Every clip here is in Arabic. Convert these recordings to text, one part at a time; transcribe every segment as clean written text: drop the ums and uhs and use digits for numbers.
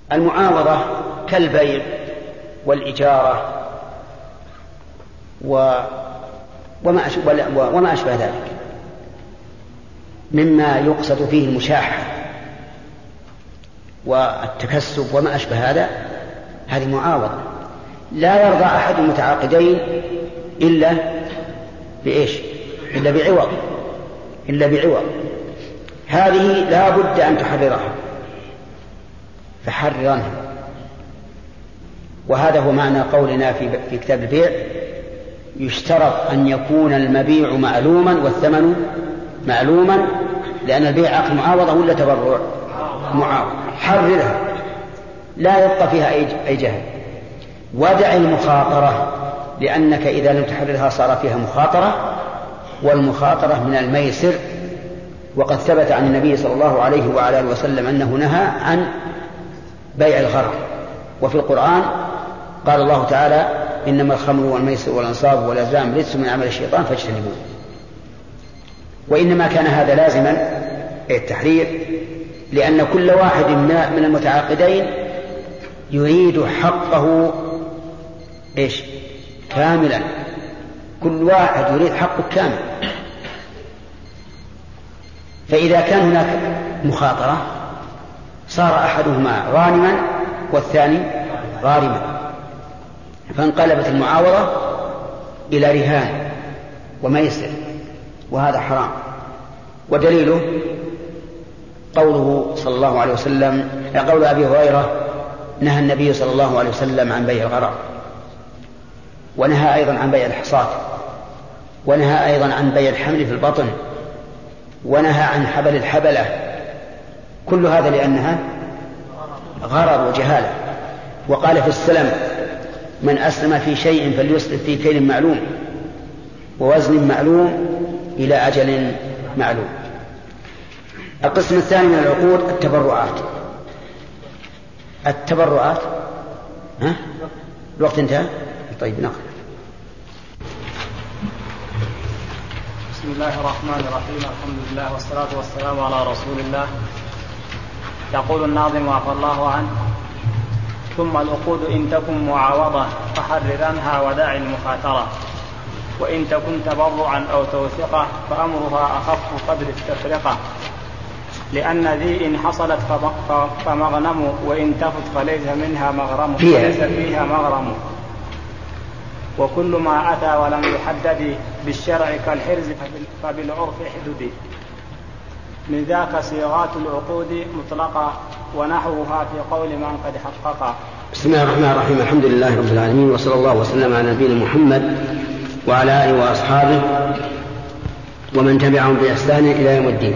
المعاوضة كالبيع والإجارة وما أشبه ذلك مما يقصد فيه المشاحة والتكسب وما أشبه هذا، هذه معاوضة. لا يرضى أحد المتعاقدين إلا بإيش؟ إلا بعوض. هذه لا بد أن تحررها، فحررنها. وهذا هو معنى قولنا في كتاب البيع: يشترط أن يكون المبيع معلوما والثمن معلوما، لأن البيع عقد معاوضة ولا تبرع؟ معاوضة. حررها لا يبقى فيها أي جهل. ودع المخاطرة، لأنك إذا لم تحررها صار فيها مخاطرة، والمخاطرة من الميسر، وقد ثبت عن النبي صلى الله عليه وعلى آله وسلم أنه نهى عن بيع الغرر. وفي القرآن قال الله تعالى: إنما الخمر والميسر والأنصاب والأزلام رجس من عمل الشيطان فاجتنبوه. وإنما كان هذا لازما التحرير، لأن كل واحد من المتعاقدين يريد حقه إيش؟ كاملا. كل واحد يريد حقه كامل. فإذا كان هناك مخاطرة صار أحدهما غانما والثاني غارما، فانقلبت المعاوضة إلى رهان وميسر، وهذا حرام. ودليله قوله صلى الله عليه وسلم، قول أبي هريرة: نهى النبي صلى الله عليه وسلم عن بيع الغرر، ونهى أيضا عن بيع الحصاة، ونهى أيضا عن بيع الحمل في البطن، ونهى عن حبل الحبلة. كل هذا لأنها غرر وجهالة. وقال في السلم: من أسلم في شيء فليسلم في كيل معلوم ووزن معلوم إلى أجل معلوم. القسم الثاني من العقود التبرعات. الوقت انتهى. طيب نقل. بسم الله الرحمن الرحيم. الحمد لله والصلاة والسلام على رسول الله. يقول الناظم عفى الله عنه: ثم العقود إن تكن معاوضة فحررنها ودع المخاطرة، وإن تكن تبرعا أو توثقة فأمرها أخف قدر التفرقة، لأن ذي إن حصلت فمغنم، وإن تفت فليس منها مغرم، فليس فيها مغرم. وكل ما أتى ولم يحدد بالشرع كالحرز فبالعرف حدد، من ذاك صيغات العقود مطلقة، ونحوها في قول من قد حقق. بسم الله الرحمن الرحيم. الحمد لله رب العالمين، وصلى الله وسلم على نبينا محمد وعلى آله وأصحابه ومن تبعهم بإحسان إلى يوم الدين.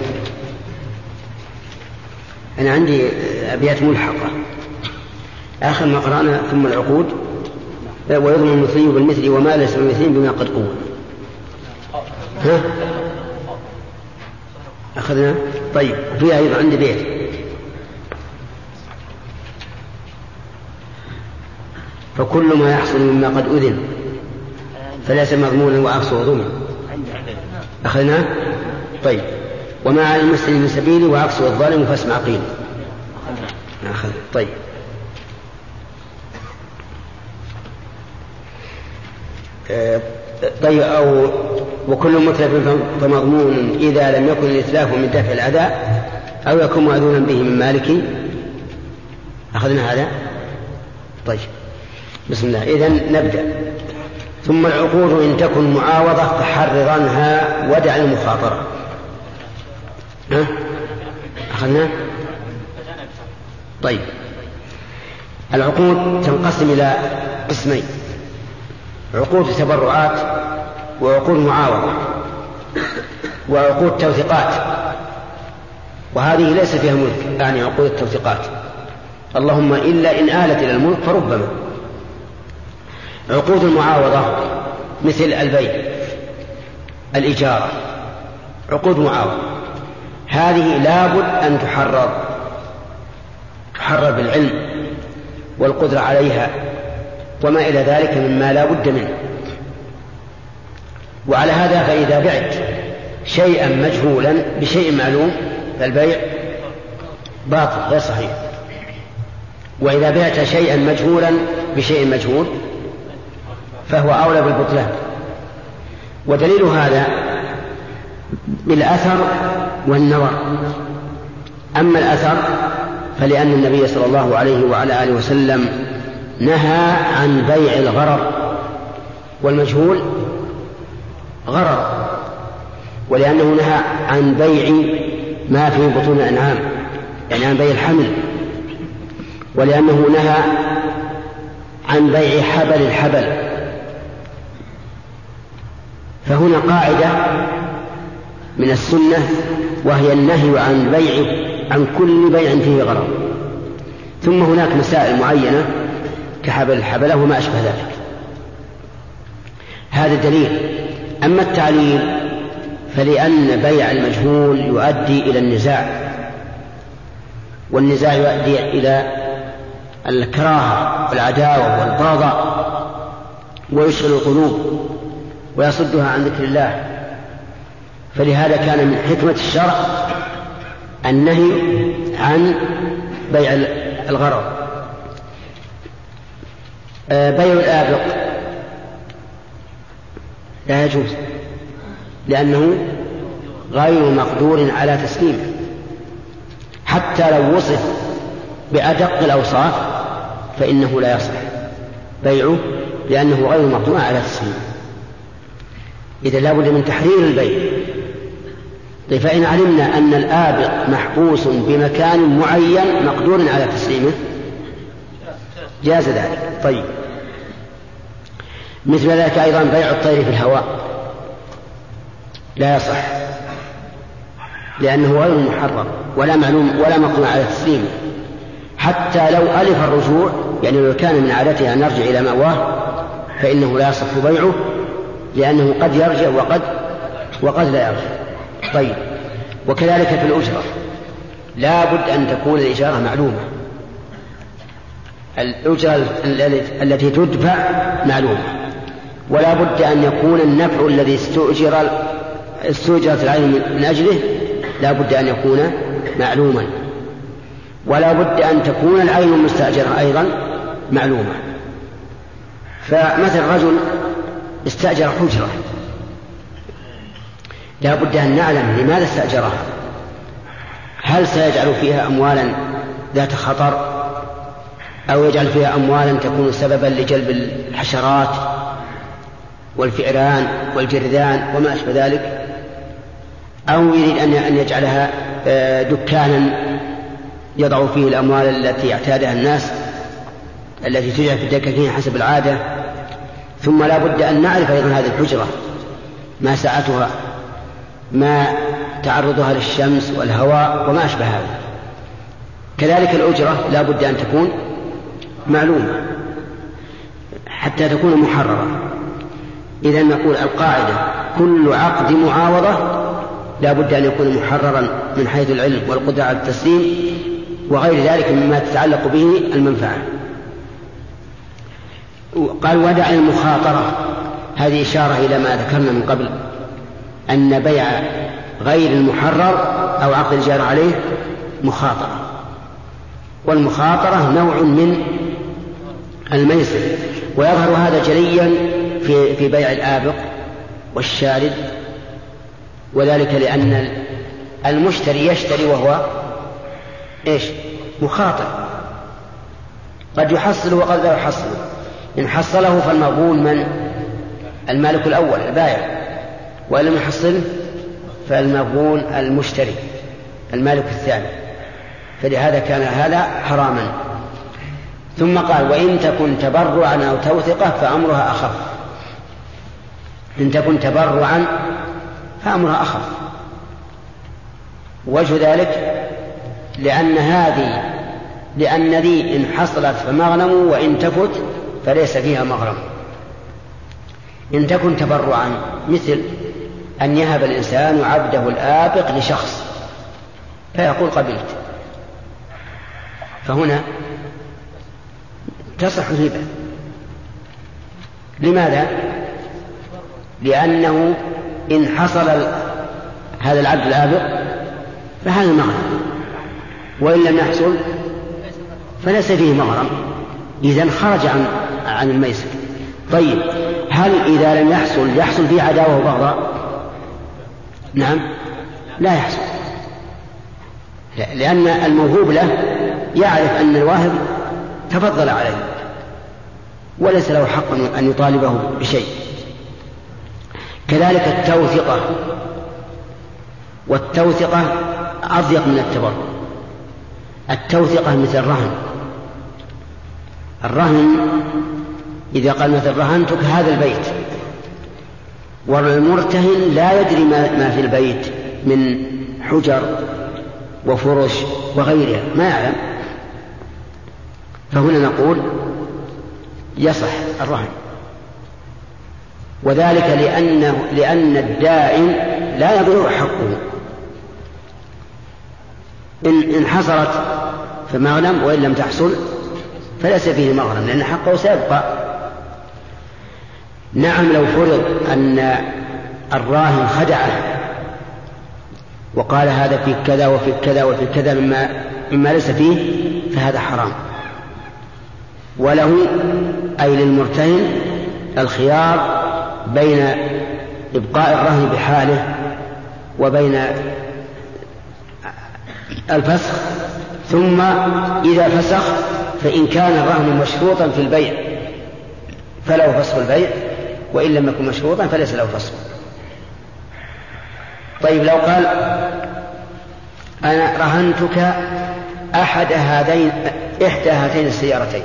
أنا عندي أبيات ملحقة. آخر ما قرأنا: ثم العقود ويضمن المثلي بالمثل وما ليس بالمثلين بما قد قوى. أخذنا. طيب، وفيها أيضا عندي بيت: فكل ما يحصل مما قد أذن فليس مضمونا وعكسه ضمن. أخذنا. طيب، وما على المسلم من سبيل وعكسه الظالم فاسمع قيل. أخذ. طيب، طيب. أو وكل متلف فمضمون إذا لم يكن الإتلاف من دفع الأذى أو يكون مأذونا به من مالك. أخذنا هذا. طيب، بسم الله. إذن نبدأ. ثم العقود إن تكن معاوضة فحررنها ودع المخاطرة. أخذنا. طيب، العقود تنقسم إلى قسمين: عقود تبرعات، وعقود معاوضة، وعقود توثيقات. وهذه ليس فيها ملك، يعني عقود التوثيقات، اللهم إلا إن آلت إلى الملك فربما. عقود المعاوضة مثل البيع، الإجارة، عقود معاوضة. هذه لابد أن تحرر بالعلم والقدرة عليها وما إلى ذلك مما لا بد منه. وعلى هذا فإذا بعت شيئا مجهولا بشيء معلوم فالبيع باطل غير صحيح. وإذا بعت شيئا مجهولا بشيء مجهول فهو أولى بالبطلان. ودليل هذا بالأثر والنظر. أما الأثر فلأن النبي صلى الله عليه وعلى آله وسلم نهى عن بيع الغرر، والمجهول غرر، ولأنه نهى عن بيع ما في بطون الأنعام، يعني عن بيع الحمل، ولأنه نهى عن بيع حبل الحبل. فهنا قاعدة من السنة وهي النهي عن كل بيع فيه غرر. ثم هناك مسائل معينة كحبل الحبلة وما أشبه ذلك. هذا دليل. أما التعليل فلأن بيع المجهول يؤدي إلى النزاع، والنزاع يؤدي إلى الكراهة والعداوة والبغضاء، ويشغل القلوب ويصدها عن ذكر الله. فلهذا كان من حكمة الشرع النهي عن بيع الغرر. بيع الآبق لا يجوز، لأنه غير مقدور على تسليمه، حتى لو وصف بأدق الأوصاف فإنه لا يصح بيعه، لأنه غير مقدور على تسليمه. إذا لا بد من تحرير البيع. طيب فإن علمنا أن الآبق محبوس بمكان معين مقدور على تسليمه جاز ذلك. طيب مثل ذلك أيضا بيع الطير في الهواء لا يصح، لأنه غير محرم ولا معلوم ولا مقدور على تسليمه، حتى لو ألف الرجوع، يعني لو كان من عادته أن يرجع إلى مأواه فإنه لا يصح بيعه، لأنه قد يرجع وقد لا يرجع. طيب وكذلك في الأجرة لا بد أن تكون الإجارة معلومة، الأجرة التي تدفع معلومة، ولا بد أن يكون النفع الذي استؤجرت العين من أجله لا بد أن يكون معلوما، ولا بد أن تكون العين المستأجرة أيضا معلومة. فمثل رجل استأجر حجرة، لا بد أن نعلم لماذا استأجرها، هل سيجعل فيها أموالا ذات خطر، أو يجعل فيها أموالا تكون سببا لجلب الحشرات والفئران والجرذان وما أشبه ذلك، أو يريد أن يجعلها دكانا يضع فيه الأموال التي يعتادها الناس التي تجعل في الدكاكين حسب العادة. ثم لا بد أن نعرف أيضا هذه الحجرة ما سعتها، ما تعرضها للشمس والهواء وما أشبه هذا. كذلك الأجرة لا بد أن تكون معلومة حتى تكون محررة. إذا نقول القاعدة كل عقد معاوضة لا بد أن يكون محررا من حيث العلم والقدرة على التسليم وغير ذلك مما تتعلق به المنفعة. قال ودع المخاطرة، هذه إشارة إلى ما ذكرنا من قبل أن بيع غير المحرر أو عقد الإجارة عليه مخاطرة، والمخاطرة نوع من الميسر، ويظهر هذا جليا في بيع الآبق والشارد، وذلك لأن المشتري يشتري وهو مخاطر، قد يحصل وقد لا يحصل. إن حصله فالمغبون من المالك الأول البائع، وإن لم يحصله فالمغبون المشتري المالك الثاني، فلهذا كان هذا حراما. ثم قال وإن تكن تبرعا أو توثقة فأمرها أخف. إن تكن تبرعا فأمرها أخف. وجه ذلك لأن ذي إن حصلت فمغنم وإن تفت فليس فيها مغرم. إن تكن تبرعا مثل أن يهب الإنسان عبده الآبق لشخص فيقول قبلت، فهنا تصح الهبة. لماذا؟ لأنه إن حصل هذا العبد الآبق فهذا مغنم، وإن لم يحصل فليس فيه مغرم، إذن خرج عن الميسر. طيب هل إذا لم يحصل فيه عداوة وبغضاء؟ نعم لا يحصل، لأن الموهوب له يعرف أن الواهب تفضل عليه وليس له حق أن يطالبه بشيء. كذلك التوثقة، والتوثقة أضيق من التبرع. التوثقة مثل الرهن إذا قال مثل رهنتك هذا البيت، والمرتهن لا يدري ما في البيت من حجر وفرش وغيرها، ما يعلم، فهنا نقول يصح الرهن، وذلك لأن الدائن لا يضيع حقه. إن حصلت فمغنم، وإن لم تحصل فليس فيه مغنم، لأن حقه سيبقى. نعم لو فرض أن الراهن خدعه وقال هذا في كذا وفي كذا وفي كذا مما ليس فيه، فهذا حرام. وله أي للمرتهن الخيار بين إبقاء الرهن بحاله وبين الفسخ، ثم إذا فسخ فإن كان الرهن مشروطا في البيع فله فسخ البيع، وإن لم يكن مشروطا فليس له فسخ. طيب لو قال أنا رهنتك إحدى هاتين السيارتين،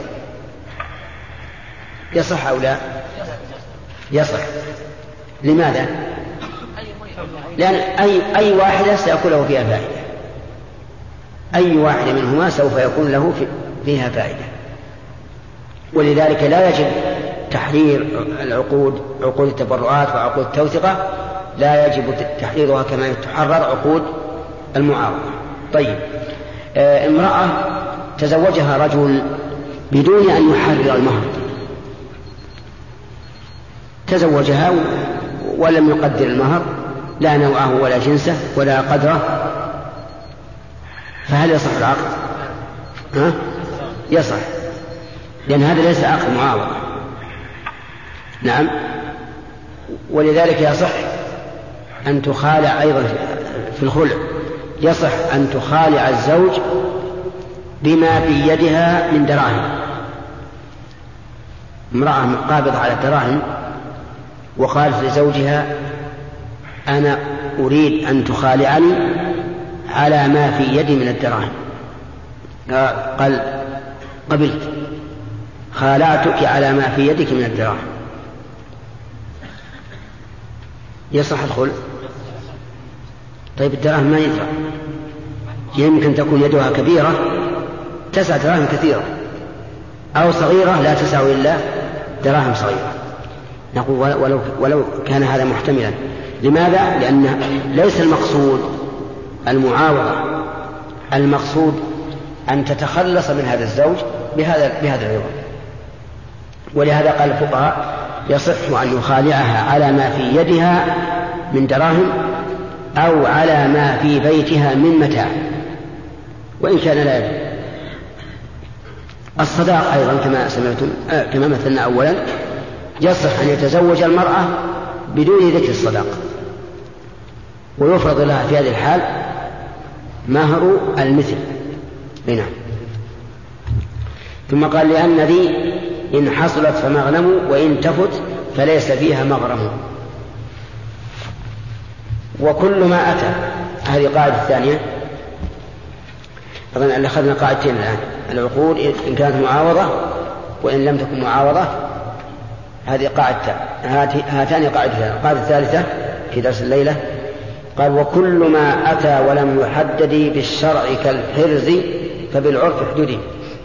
يصح أو لا؟ يصح. لماذا؟ لأن أي واحدة سيكون فيها فائدة، أي واحدة منهما سوف يكون له فيها فائدة، ولذلك لا يجب تحرير العقود، عقود التبرعات وعقود التوثقة لا يجب تحريرها كما تحرر عقود المعاوضة. طيب امرأة تزوجها رجل بدون أن يحرر المهر، تزوجها ولم يقدر المهر، لا نوعه ولا جنسه ولا قدره، فهل يصح العقد؟ يصح، لأن هذا ليس عقد معاوضة. نعم، ولذلك يصح أن تخالع أيضا في الخلع، يصح أن تخالع الزوج بما في يدها من دراهم. امرأة قابضة على الدراهم وقالت لزوجها أنا أريد أن تخالعني على ما في يدي من الدراهم، قال قبلت، خالعتك على ما في يدك من الدراهم، يصح الخلع؟ طيب الدراهم ما يدرى، يمكن تكون يدها كبيرة تسع دراهم كثيرة، أو صغيرة لا تسع إلا دراهم صغيرة. نقول ولو كان هذا محتملا. لماذا؟ لأن ليس المقصود المعاوضة، المقصود أن تتخلص من هذا الزوج بهذا العوض. ولهذا قال الفقهاء يصح أن يخالعها على ما في يدها من دراهم أو على ما في بيتها من متاع، وإن كان لا يدري. الصداق أيضا كما سمعتم كما مثلنا أولا، يصح أن يتزوج المرأة بدون ذكر الصداق، ويفرض لها في هذه الحال مهر المثل. نعم. ثم قال لأن ذي إن حصلت فمغنم وإن تفت فليس فيها مغرم. وكل ما أتى، هذه قاعدة الثانية. أظن أخذنا قاعدتين الآن، العقود إن كانت معاوضة وإن لم تكن معاوضة، هذه قاعدة، هاتان قاعدتان. القاعدة الثالثة في درس الليلة قال وكل ما أتى ولم يحدد بالشرع كالحرز فبالعرف حدودي.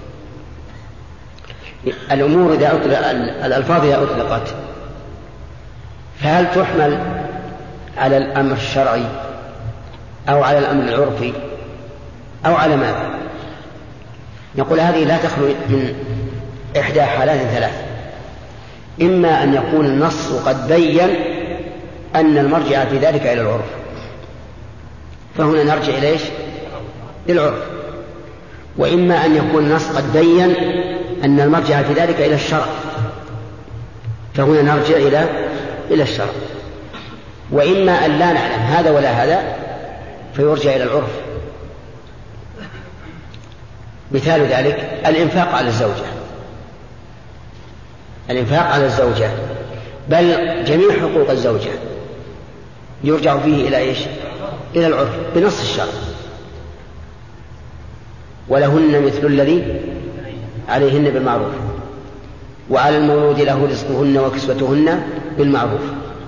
الأمور الألفاظ إذا أطلقت فهل تحمل على الأمر الشرعي أو على الأمر العرفي أو على ماذا؟ نقول هذه لا تخلو من إحدى حالات ثلاث: إما أن يكون النص قد بين أن المرجع في ذلك إلى العرف، فهنا نرجع إلى إيش؟ للعرف. وإما أن يكون النص قد بين أن المرجع في ذلك إلى الشرع، فهنا نرجع إلى الشرع. وإما أن لا نعلم هذا ولا هذا فيرجع إلى العرف. مثال ذلك الإنفاق على الزوجة بل جميع حقوق الزوجة يرجع فيه إلى إيش؟ إلى العرف بنص الشرع. ولهن مثل الذي عليهن بالمعروف وعلى المولود له رزقهن وكسوتهن بالمعروف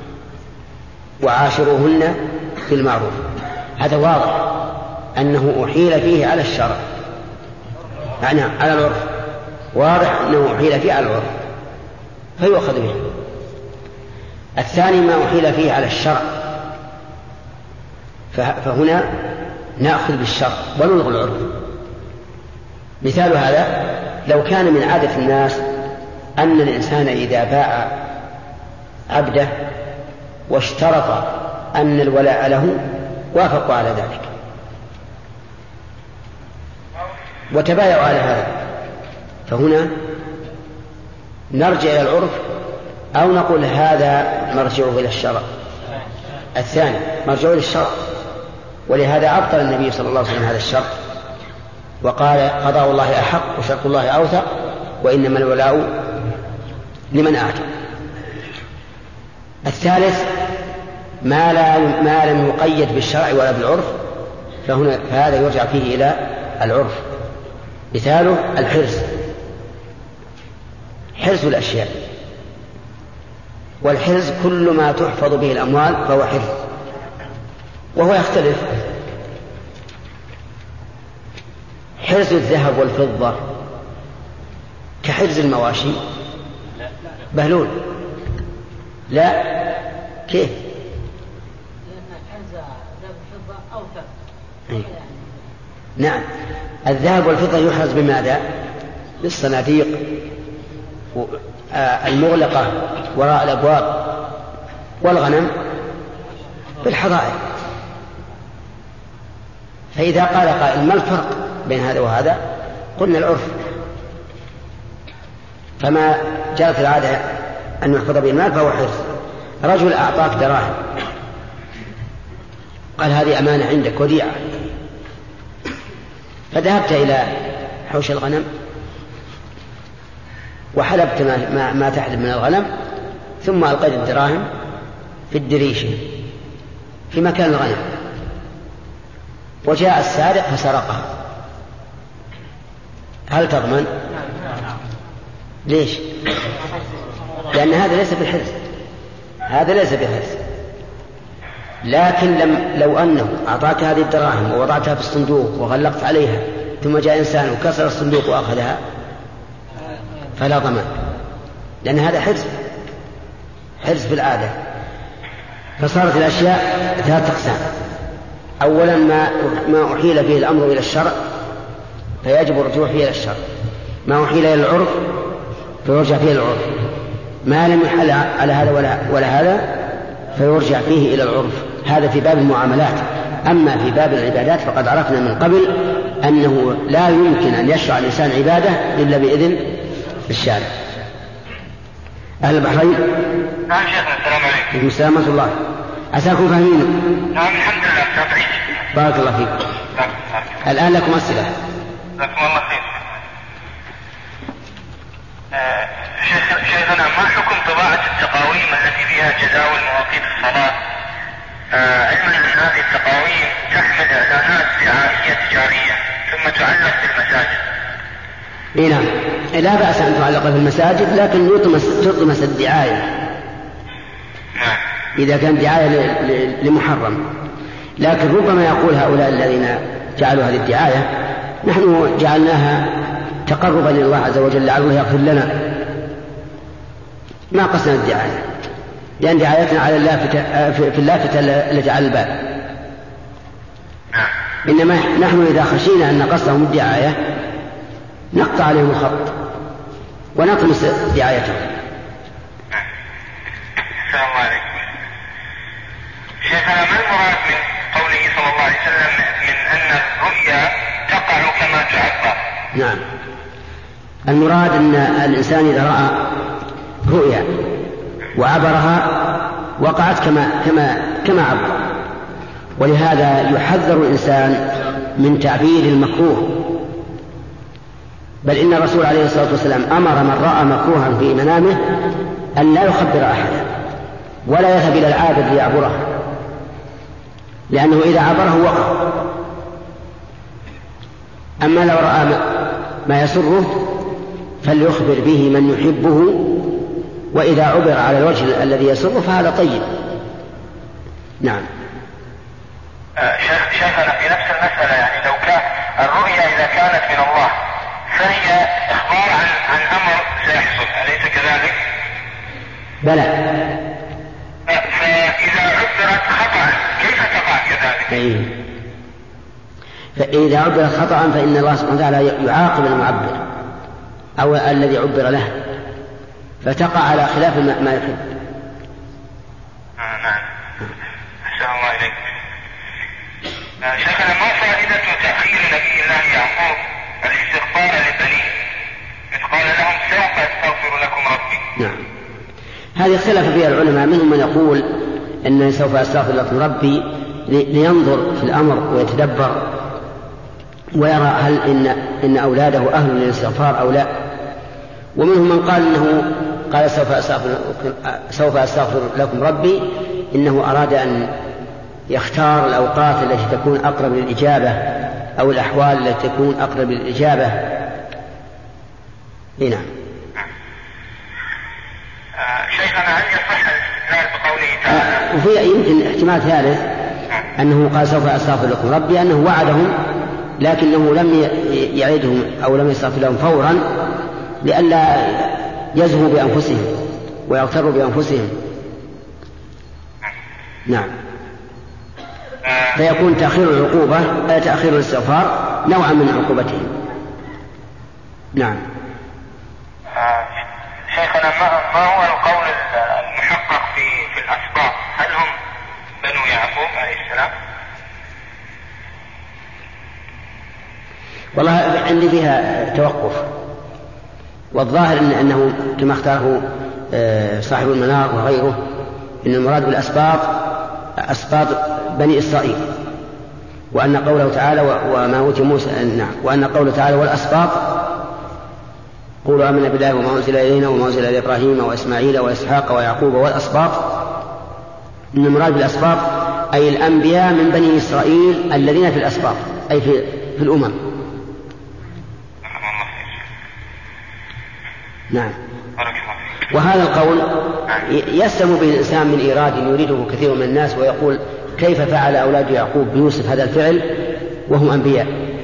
وعاشروهن بالمعروف. هذا واضح أنه أحيل فيه على الشرع، يعني على العرف، واضح أنه أحيل فيه على العرف فيؤخذ به. الثاني ما أحيل فيه على الشرع، فهنا نأخذ بالشرع ونلغي العرف. مثال هذا لو كان من عادة الناس أن الإنسان إذا باع عبده واشترط أن الولاء له وافقوا على ذلك وتبايعوا على هذا، فهنا نرجع إلى العرف أو نقول هذا مرجعه إلى الشرع. الثاني مرجعه إلى الشرع، ولهذا أبطل النبي صلى الله عليه وسلم هذا الشرط وقال قضاء الله أحق وشرط الله أوثق وإنما الولاء لمن أعتق. الثالث ما لم يقيد بالشرع ولا بالعرف فهذا يرجع فيه إلى العرف. مثاله حرز الأشياء، والحرز كل ما تحفظ به الأموال فهو حرز، وهو يختلف. حرز الذهب والفضة كحرز المواشي بهلول لا كيف؟ لأن حرز الذهب والفضة أوثق. نعم، الذهب والفضة يحرز بماذا؟ بالصناديق المغلقة وراء الأبواب، والغنم بالحظائر. فإذا قال قائل ما الفرق بين هذا وهذا؟ قلنا العرف. فما جرت العادة أن يحفظ به المال فهو حرز. رجل أعطاك دراهم قال هذه أمانة عندك وديعة، فذهبت إلى حوش الغنم وحلبت ما تحلب من الغنم ثم ألقيت الدراهم في الدريشة في مكان الغنم، وجاء السارق فسرقها، هل تضمن؟ ليش؟ لأن هذا ليس بالحرز، لكن لو أنه أعطاك هذه الدراهم ووضعتها في الصندوق وغلقت عليها ثم جاء إنسان وكسر الصندوق وأخذها فلا ضمان، لأن هذا حرز في العادة. فصارت الأشياء 3 أقسام. أولا ما أحيل فيه الأمر إلى الشرع فيجب الرجوع فيه إلى الشرع، ما أحيل إلى العرف فيرجع فيه إلى العرف، ما لم يحل على هذا ولا هذا فيرجع فيه إلى العرف. هذا في باب المعاملات. أما في باب العبادات فقد عرفنا من قبل أنه لا يمكن أن يشرع الإنسان عبادة إلا بإذن الشارع. أهل البحرين. نعم شيخنا، السلام عليكم. السلام ورحمة الله. عساكم فاهمين؟ نعم الحمد لله. تعطيك. بارك الله فيكم. الآن لكم أسئلة. جزاكم الله خير. شيخنا، ما حكم طباعة التقاويم التي فيها جداول مواقيت الصلاة؟ علما أن هذه التقاويم تحمل إعلانات دعائية تجارية ثم تعلق في المساجد. نعم، لا بأس أن تعلق في المساجد، لكن تطمس الدعاية إذا كان دعاية لمحرم. لكن ربما يقول هؤلاء الذين جعلوا هذه الدعاية نحن جعلناها تقربا إلى الله عز وجل لعل الله يغفر لنا، ما قصنا الدعاية، لأن دعايتنا على في اللافتة التي على الباب. إنما نحن إذا خشينا أن قصدهم الدعاية نقطع عليهم الخط ونطمس دعايتهم. السلام عليكم. شيخنا، ما المراد من قوله صلى الله عليه وسلم من أن الرؤيا تقع كما تعبر. نعم، المراد أن الإنسان إذا رأى رؤيا وعبرها وقعت كما عبر، ولهذا يحذر الإنسان من تعبير المكروه، بل إن الرسول عليه الصلاة والسلام أمر من رأى مكروها في منامه أن لا يخبر أحدا ولا يذهب إلى العابد ليعبره، لأنه إذا عبره وقع. أما لو رأى ما يسره فليخبر به من يحبه، وإذا عبر على الوجه الذي يسره فهذا طيب. نعم. شيخنا في نفس المسألة، يعني لو كان الرؤيا إذا كانت من الله فهي إخبار عن أمر سيحصل، أليس كذلك؟ بلى. فإذا عبرت خطأ كيف تقع كذلك؟ فإذا عبرت خطأ فإن الله سبحانه وتعالى يعاقب المعبر أو الذي عبر له، فتقع على خلاف ما يحب. نعم. أحسن الله إليك. شيخنا، ما فائدة تأخير نبي الله يعقوب الاستغفار لبنيه إذ قال لهم سوف أستغفر لكم ربي؟ نعم، هذه اختلف فيها العلماء، منهم من يقول أن سوف أستغفر لكم ربي لينظر في الأمر ويتدبر ويرى هل إن أولاده أهل للاستغفار أو لا، ومنهم من قال إنه قال سوف أستغفر لكم ربي إنه أراد أن يختار الأوقات التي تكون أقرب للإجابة أو الأحوال التي تكون أقرب للإجابة. نعم. شيخنا، هل يصح الاستدلال بقوله تعالى؟ وفي يمكن احتمال ثالث أنه قال سوف أستغفر لكم ربي أنه وعدهم لكنه لم يعدهم أو لم يستغفر لهم فورا لئلا يزهوا بأنفسهم ويغتروا بأنفسهم. نعم. فيكون تأخير العقوبة تأخير الاستغفار نوعا من عقوبتهم. نعم. شيخنا، ما هو القول المحقق في الأسباط؟ هل هم بنو يعقوب عليه السلام؟ والله عندي فيها توقف، والظاهر أنه كما اختاره صاحب المنار وغيره إن المراد بالأسباط أسباط بني إسرائيل، وأن قوله تعالى وما أوتي موسى. نعم. وأن قوله تعالى والأسباط قولوا آمنا بالله وما أنزل إلينا وما أنزل إلى إبراهيم وإسماعيل وإسحاق ويعقوب والأسباط، إن المراد بالأسباط أي الأنبياء من بني إسرائيل الذين في الأسباط أي في الأمم. نعم. وهذا القول يسلم به الإنسان من إيراد يريده كثير من الناس ويقول كيف فعل أولاد يعقوب بيوسف هذا الفعل وهم أنبياء.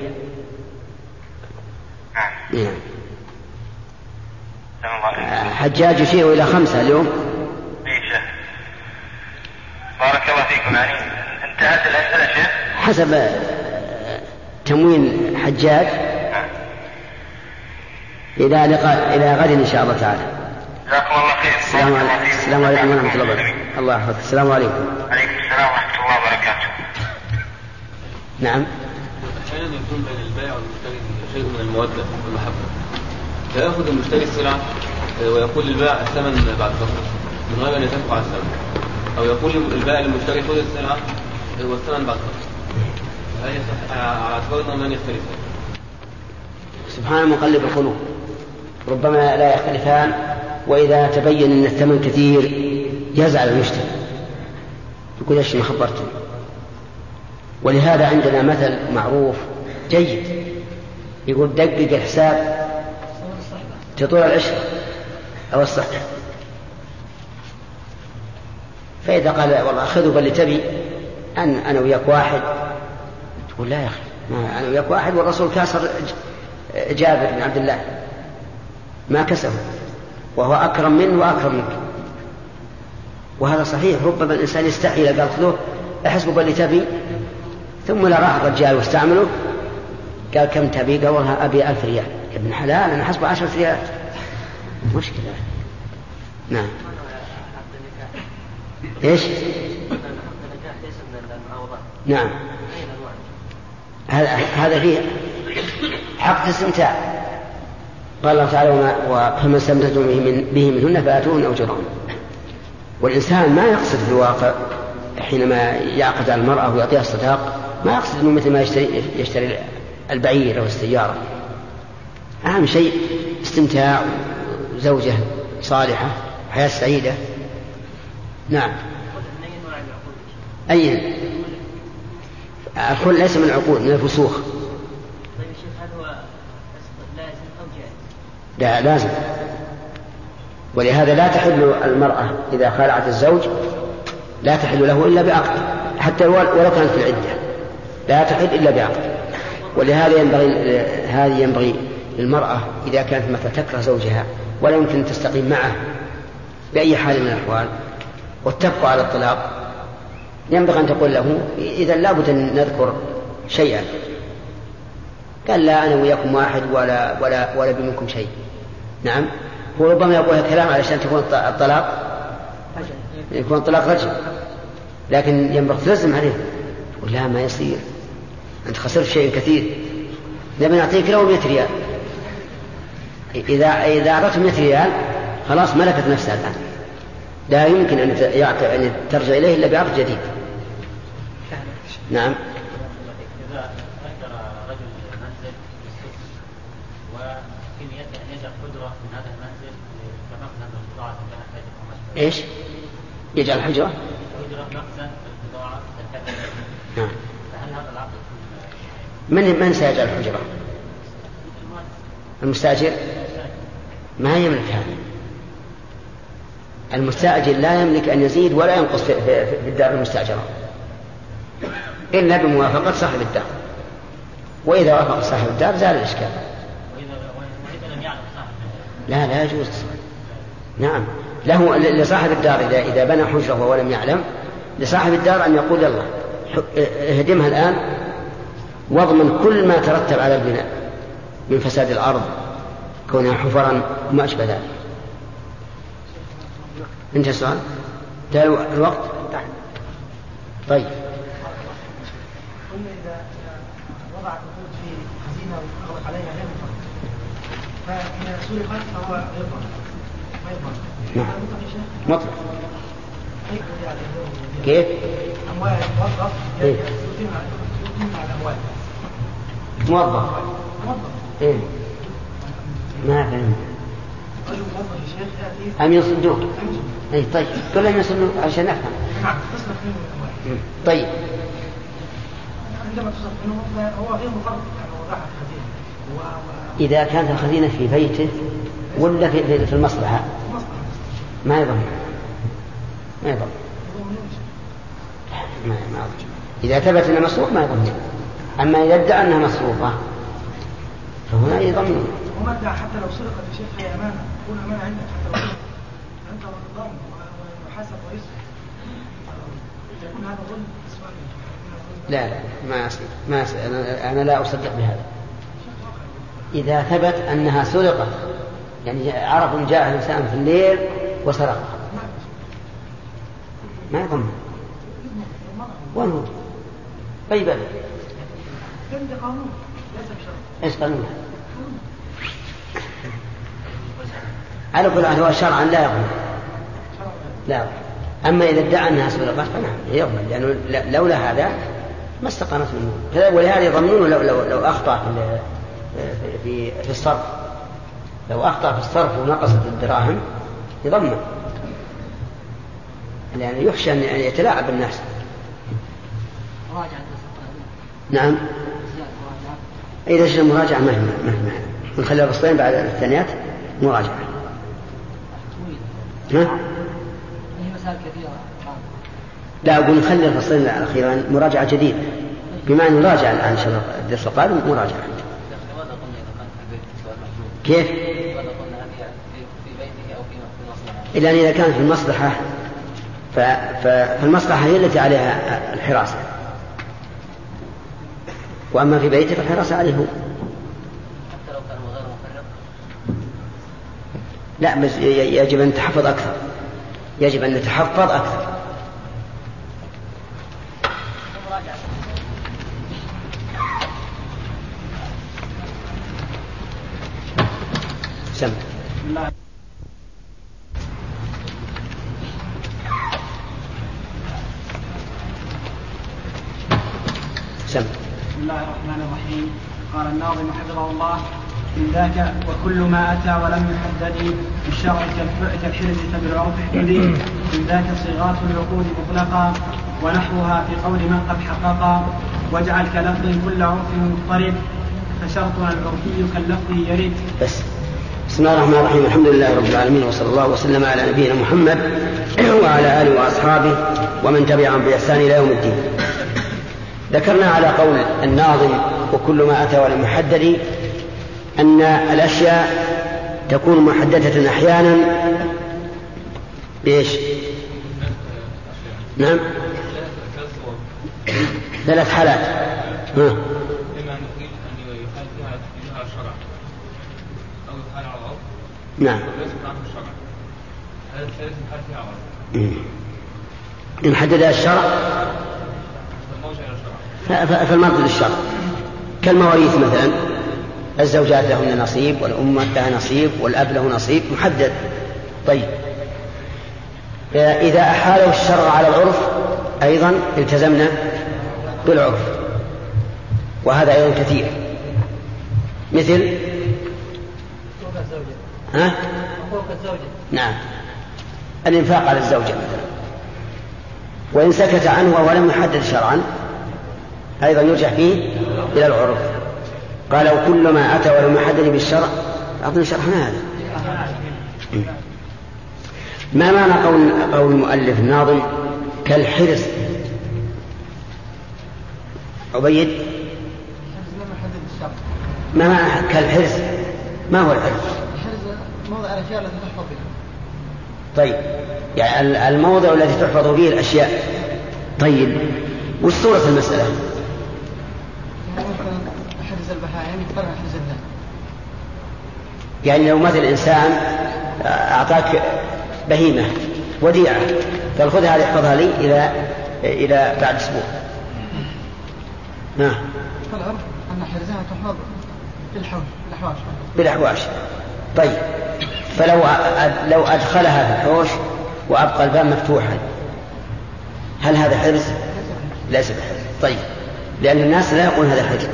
نعم. حجاج يشير إلى 5 اليوم. بارك الله فيكم. يعني انتهت الأسئلة شيخ حسب تموين حجاج إلى غد إن شاء الله تعالى. جزاكم الله خير. السلام عليكم ورحمة الله وبركاته. الله يحفظك. السلام عليكم. عليكم السلام ورحمة الله وبركاته. نعم. أحيانا يكون بين البائع والمشتري شيء من المودة والمحبة، فيأخذ المشتري السلعة ويقول للبائع الثمن بعد فترة من غير أن يتفق على الثمن، أو يقول البائع للمشتري خذ السلعة والثمن بعد فترة، هل يصح على اعتبار أنه لن يختلف؟ سبحان مقلب القلوب، ربما لا يختلفان، وإذا تبين أن الثمن كثير يزعل المشتري يقول ايش ما خبرتني. ولهذا عندنا مثل معروف جيد يقول دقق الحساب تطول العشرة أو الصحة، فإذا قال والله خذوا بل تبي أنا وياك واحد، تقول لا يا أخي أنا وياك واحد، والرسول كاسر جابر بن عبد الله ما كسبه وهو أكرم منه وأكرم منك. وهذا صحيح، ربما الإنسان يستحي قال خذوه احسبوا بل تبي، ثم لا راح الرجال واستعمله قال كم تبي؟ قال والله أبي 1000 ريال. يا ابن حلال أنا حسبه 10 ريالات مشكلة. نعم. إيش؟ نعم. هذا فيه حق الاستمتاع. قال الله تعالى فمن استمتعتم به منهن فآتوهن أجورهن. والإنسان ما يقصد في الواقع حينما يعقد على المرأة ويعطيها الصداق ما يقصد أنه مثل ما يشتري البعير أو السيارة. أهم شيء استمتاع زوجة صالحة حياة سعيدة. نعم. أي الكل ليس من العقود، من الفسوخ. لا لازم. ولهذا لا تحل المرأة إذا خالعت الزوج لا تحل له إلا بعقد، حتى ولو كانت في العدة لا تحل إلا بعقد. ولهذا ينبغي للمرأة إذا كانت مثلا تكره زوجها ولا يمكن أن تستقيم معه بأي حال من الأحوال وتبقى على الطلاق، ينبغي أن تقول له إذا لابد أن نذكر شيئا. قال لا أنا وياكم واحد ولا بمنكم شيء. نعم. وربما يقول كلام علشان تكون الطلاق رجل، لكن ينبغي تلزم عليه تقول لا ما يصير، أنت خسرت شيء كثير، نبي نعطيك له 100 ريال. إذا أعطته 100 ريال خلاص ملكت نفسها الآن، لا يمكن أن ترجع إليه إلا بعقد جديد. نعم. إذا أجر رجل منزل بالسوق وفي نيته أن يجعل حجرة من هذا المنزل كمخزن للبضاعة تنتهي إيش؟ يجعل حجرة؟ حجرة مخزن للبضاعة تنتهي. نعم. فهل هذا العقد من سيجعل الحجرة؟ المستأجر؟ ما يملك هذا. المستأجر لا يملك أن يزيد ولا ينقص في الدار المستأجرة إلا بموافقة صاحب الدار، وإذا وافق صاحب الدار زال الإشكال. وإذا لم يعلم صاحب لا يجوز. نعم. له لصاحب الدار إذا بنى حجرة ولم يعلم لصاحب الدار أن يقول يلا اهدمها الآن واضمن كل ما ترتب على البناء من فساد الأرض كونها حفرا وما أشبه ذلك. انتهى السؤال؟ انتهى الوقت؟ طيب. قلنا إذا وضع النقود في خزينة وأغلق عليها لا يضمن، فإذا سرقت فهو يضمن ما يضمن. نعم. مطلق. كيف؟ أموال موظف يتم على الأموال. موظف. إيه؟ ما فهمت. رجل موظف يا شيخ يأتي أم يصدوك؟ أي طيب كل أن يصدوك عشان نفهم. نعم تصرف منه الأموال. طيب. عندما تصرف منه هو غير مفرط يعني هو راح الخزينة. إذا كانت الخزينة في بيته ولا في المصلحة ما يضمن. ما إذا ثبت أنها مسروق ما يضمن. أما إذا ادعى أنها مسروقة فهنا يضمن. وما ادعى حتى لو سرقت يا شيخ هي أمانة، تكون أمانة عندك حتى لو سرقت أنت ضامن ويحاسب ويسرق. يكون هذا ظلم. لا ما أصير. أنا لا أصدق بهذا. إذا ثبت أنها سرقت يعني عرف جاء الإنسان في الليل وسرقها ما يضمن. وانه طيب قانون ليس بشرط. ايش قانون؟ على كل حال هو شرعا لا يضمن. لا. أما إذا ادعى أنها سرقت فنعم يضمن، لأنه لولا هذا ما استقامت منه. ولهذا يضمنون لو أخطأ في الصرف. لو أخطأ في الصرف ونقصت الدراهم يضمن، لأنه يخشى أن يتلاعب الناس. نعم. إذا شئنا مراجعة مهما نخلي الفصلين بعد الثانيات مراجعة. لا أقول نخلي الفصلين الأخيرين مراجعة جديدة، بما أن نراجع الآن إن شاء الله الدرس القادم مراجعة. كيف؟ إلا أن إذا كانت في المصلحة فالمصلحة هي التي عليها الحراسة، وأما في بيته فالحراسة عليه هو. حتى لو كان غير مفرط؟ لا بس يجب أن نتحفظ أكثر، يجب أن نتحفظ أكثر. سم. بسم الله الرحمن الرحيم. قال الناظم حفظه الله: من ذاك وكل ما أتى ولم يحدد بالشرع كالحرز فبالعرف احتدي. من ذاك صيغات العقود مطلقا ونحوها في قول من قد حققا. واجعل كلفظ كل عرف مضطرب فشرطنا العرفي كاللفظ يرد. بسم الله الرحمن الرحيم. الحمد لله رب العالمين، وصلى الله وسلم على نبينا محمد وعلى آله وأصحابه ومن تبعهم بإحسان إلى يوم الدين. ذكرنا على قول الناظم وكل ما أتى ولم يحدد أن الأشياء تكون محددة أحيانا بإيش؟ نعم، 3 حالات. إما أن نقول أن يحال فيها الشرع أو يحال على العرف. نعم. وليس عنه الشرع. هذا الثالث يحال فيها على العرف. إن حددها الشرع فالمرد للشرع، كالمواريث مثلا، الزوجات لهن نصيب والأمة لها نصيب والأب له نصيب محدد. طيب، إذا أحاله الشرع على العرف أيضا التزمنا بالعرف، وهذا أيضا كثير، مثل نعم الإنفاق على الزوجة مثلا، وإن سكت عنه ولم يحدد شرعا أيضا يرجع فيه إلى العرف. قال وكل ما أتى ولم يحدد بالشرع أظن شرحنا هذا. ما معنى قول المؤلف الناظم كالحرص؟ عبيد، ما معنى كالحرص؟ ما هو الحرص؟ الحرز موضع الأشياء التي تحفظ بها. طيب، يعني الموضع الذي تحفظ به الأشياء. طيب، وش صورة المسألة؟ حرز البهائم يقرن حرز الناس. يعني لو مثل إنسان أعطاك بهيمة وديعة قال خذها احفظها لي إلى بعد أسبوع. نعم. فالعرف أن حرزها تحفظ بالأحواش. طيب، فلو أدخلها في الحوش وأبقى الباب مفتوحا هل هذا حرز؟ ليس بحرز. طيب، لأن الناس لا يقول هذا حرز.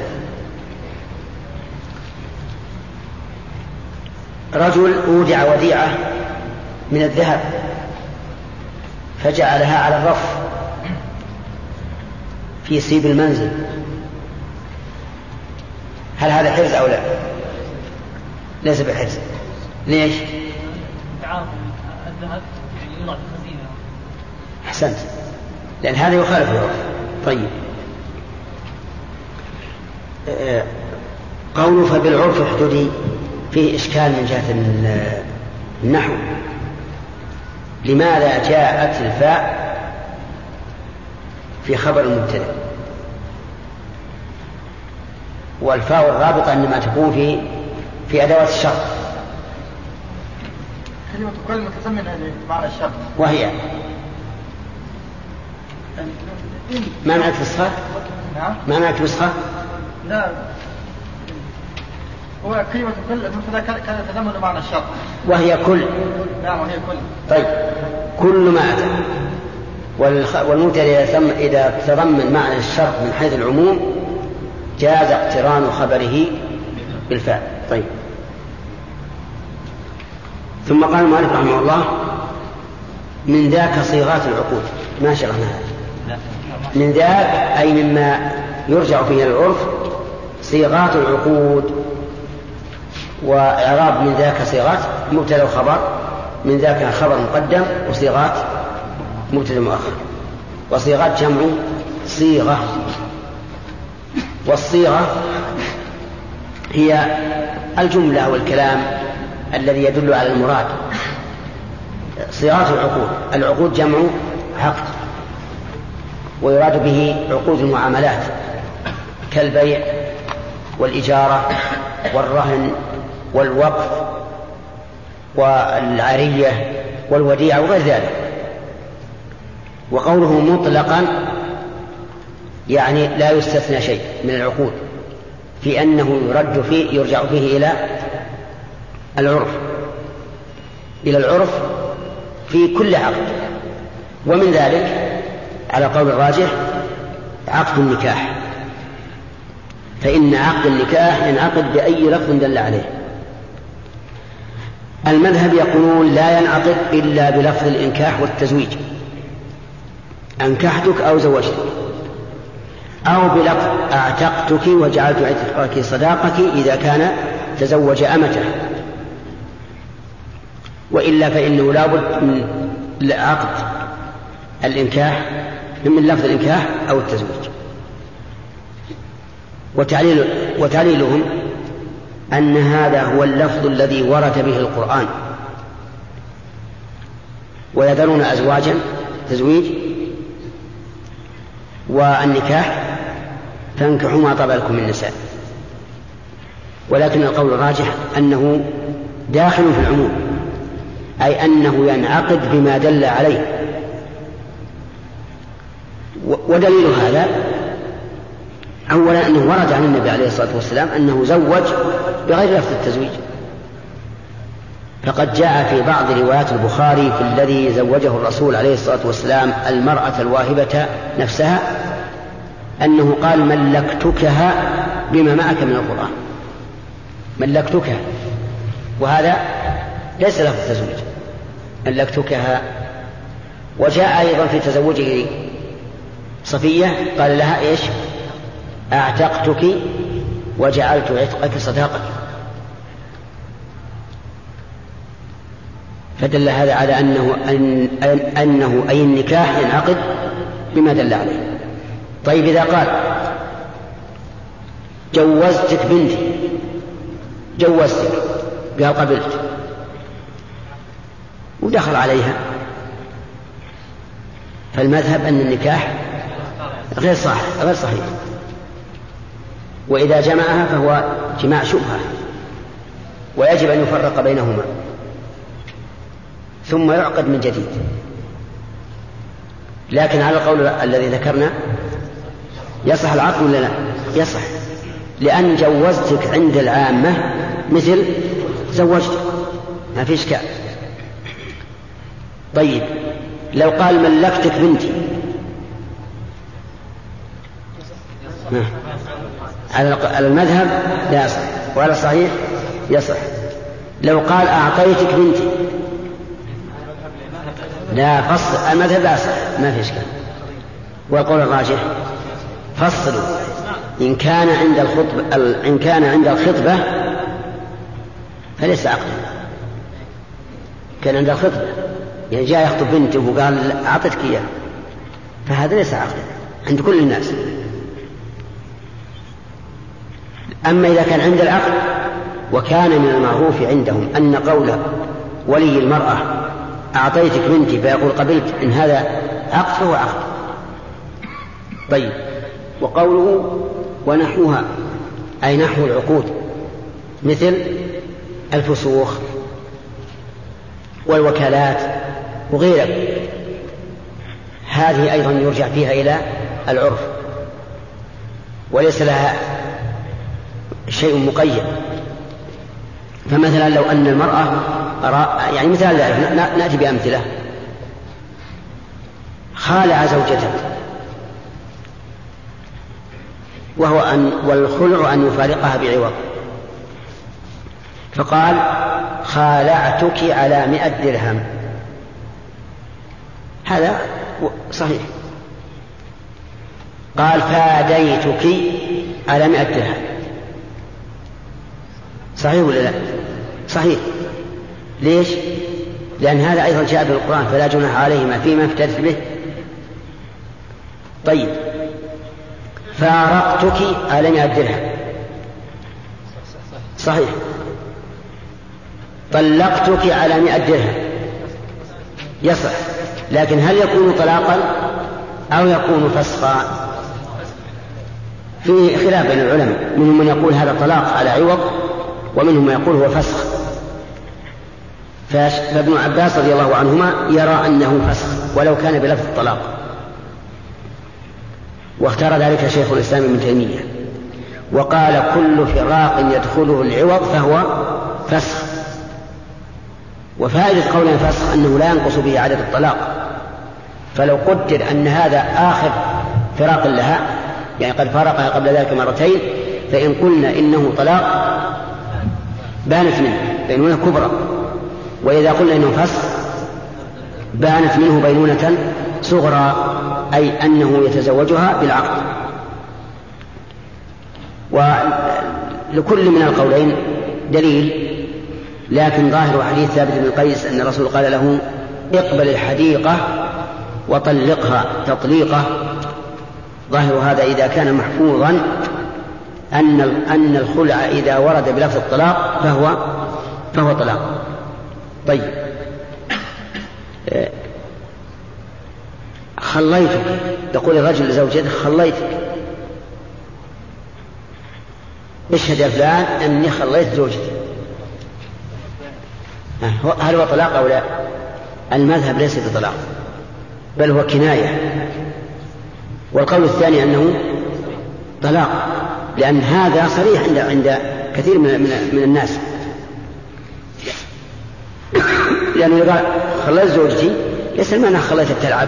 رجل أودع وديعة من الذهب فجعلها على الرف في سيب المنزل، هل هذا حرز أو لا؟ ليس بحرز. ليش؟ الذهب يوضع في الخزينة. أحسنت، لأن هذا يخالف العرف. طيب، قوله فبالعرف احتدي فيه إشكال من جهة النحو. لماذا جاءت الفاء في خبر المبتدأ والفاء الرابطة إنما تكون في أدوات الشرط؟ كلمة كل متسمن معنى الشرط، وهي ما معك نسخة؟ نعم. ما معك نسخة؟ لا، هو كلمة كل كان تتضمن معنى الشرط، وهي كل. نعم، وهي كل. طيب، كل ما أتى والمبتدأ إذا تضمن معنى الشرط من حيث العموم جاز اقتران خبره بالفاء. طيب، ثم قال المؤلف رحمه الله من ذاك صيغات العقود. ما شرحنا هذا. من ذاك أي مما يرجع فيه العرف صيغات العقود. وإعراب من ذاك صيغات مبتدأ وخبر، من ذاك خبر مقدم، وصيغات مبتدأ مؤخر. وصيغات جمع صيغة، والصيغة هي الجملة والكلام الذي يدل على المراد. صيغات العقود جمع عقد، ويراد به عقود المعاملات كالبيع والإجارة والرهن والوقف والعارية والوديعة وغير ذلك. وقوله مطلقا يعني لا يستثنى شيء من العقود، في أنه يرجع فيه العرف في كل عقد، ومن ذلك على قول الراجح عقد النكاح، فإن عقد النكاح ينعقد بأي لفظ دل عليه. المذهب يقولون لا ينعقد إلا بلفظ الإنكاح والتزويج، أنكحتك أو زوجتك، أو بلفظ أعتقتك وجعلت عتقك صداقك إذا كان تزوج أمته، وإلا فإنه لا بد من عقد الإنكاح من لفظ الإنكاح أو التزويج. وتعليلهم أن هذا هو اللفظ الذي ورد به القرآن، ويذرون أزواجا تزويج والنكاح فانكحوا ما طاب لكم من النساء، ولكن القول الراجح أنه داخل في العموم، أي أنه ينعقد بما دل عليه. ودليل هذا أولا أنه ورد عن النبي عليه الصلاة والسلام أنه زوج بغير لفظ التزويج، فقد جاء في بعض روايات البخاري في الذي زوجه الرسول عليه الصلاة والسلام المرأة الواهبة نفسها أنه قال ملكتكها بما معك من القرآن، ملكتكها، وهذا ليس لفظ التزويج، ملكتكها. وجاء أيضا في تزوجه صفية قال لها إيش؟ أعتقتك وجعلت عتقك صداقك. فدل هذا على أنه أي النكاح ينعقد بما دل عليه. طيب إذا قال جوزتك بنتي، جوزتك قال قبلت ودخل عليها، فالمذهب أن النكاح غير صحيح، وإذا جمعها فهو جماع شبهة ويجب أن يفرق بينهما ثم يعقد من جديد. لكن على القول الذي ذكرنا يصح العقد ولا لا؟ يصح، لأن جوزتك عند العامة مثل زوجت، ما في إشكال. طيب لو قال ملكتك بنتي على المذهب لا يصح، وعلى الصحيح يصح. لو قال أعطيتك بنتي لا فصل، المذهب لا يصح، ما في إشكال. والقول الراجح فصلوا إن كان عند الخطبة فليس عقدا، كان عند الخطبة يعني جاء يخطب بنته وقال أعطتك إياه، فهذا ليس عقدا عند كل الناس. أما إذا كان عند العقد، وكان من المعروف عندهم أن قول ولي المرأة أعطيتك بنتي فيقول قبلت، إن هذا عقد فهو عقد. طيب وقوله ونحوها أي نحو العقود مثل الفسوخ والوكالات وغيرها، هذه أيضا يرجع فيها إلى العرف وليس لها شيء مقيد. فمثلا لو أن المرأة يعني مثال نأتي بأمثلة، خالع زوجته والخلع أن يفارقها بعوض، فقال خالعتك على 100 درهم، هذا صحيح. قال فاديتك على 100 درهم، صحيح ولا لا؟ صحيح. ليش؟ لأن هذا أيضا جاء بالقرآن فلا جناح عليهما فيما افتدت به. طيب فارقتك على 100 درهم، صحيح. طلقتك على 100 درهم، يصح. لكن هل يكون طلاقا أو يكون فسخا؟ فيه خلاف بين العلماء، منهم من يقول هذا طلاق على عوض، ومنهم من يقول هو فسخ. فابن عباس رضي الله عنهما يرى أنه فسخ ولو كان بلفظ الطلاق، واختار ذلك شيخ الإسلام ابن تيمية، وقال كل فراق يدخله العوض فهو فسخ وفائدة قولنا الفسخ أنه لا ينقص به عدد الطلاق، فلو قدر أن هذا آخر فراق لها، يعني قد فارقها قبل ذلك مرتين، فإن قلنا إنه طلاق بانت منه بينونة كبرى، وإذا قلنا إنه فسخ بانت منه بينونة صغرى، أي أنه يتزوجها بالعقد. ولكل من القولين دليل، لكن ظاهر حديث ثابت بن قيس أن الرسول قال له اقبل الحديقة وطلقها تطليقة، ظاهر هذا إذا كان محفوظا أن الخلع إذا ورد بلفظ الطلاق فهو طلاق. طيب، خليتك، يقول الرجل لزوجته خليتك، اشهد يا فلان أني خليت زوجتي، هل هو طلاق أو لا؟ المذهب ليس بطلاق، بل هو كناية. والقول الثاني أنه طلاق، لأن هذا صريح عند كثير من الناس، لأنه يقال خليت زوجتي ليس المعنى خليتها تلعب،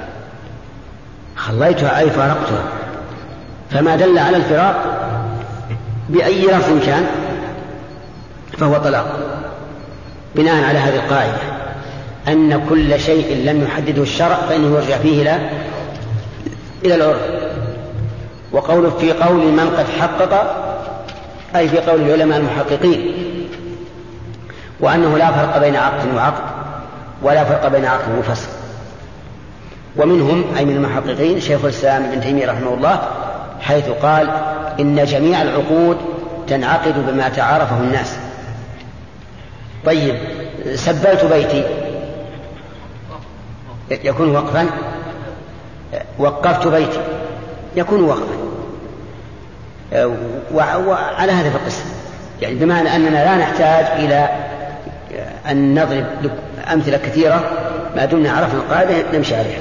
خليتها أي فارقتها، فما دل على الفراق بأي لفظ كان فهو طلاق، بناء على هذه القاعدة أن كل شيء لم يحدده الشرع فإنه يرجع فيه إلى العرف. وقول في قول من قد حقق أي في قول العلماء المحققين، وأنه لا فرق بين عقد وعقد ولا فرق بين عقد وفسخ. ومنهم أي من المحققين شيخ الإسلام ابن تيمية رحمه الله، حيث قال إن جميع العقود تنعقد بما تعارفه الناس. طيب، سبلت بيتي يكون وقفا، وقفت بيتي يكون وقفا، وعلى هذا فالقسم، يعني بمعنى أننا لا نحتاج إلى أن نضرب أمثلة كثيرة، ما دمنا عرفنا القاعدة نمشي عليها.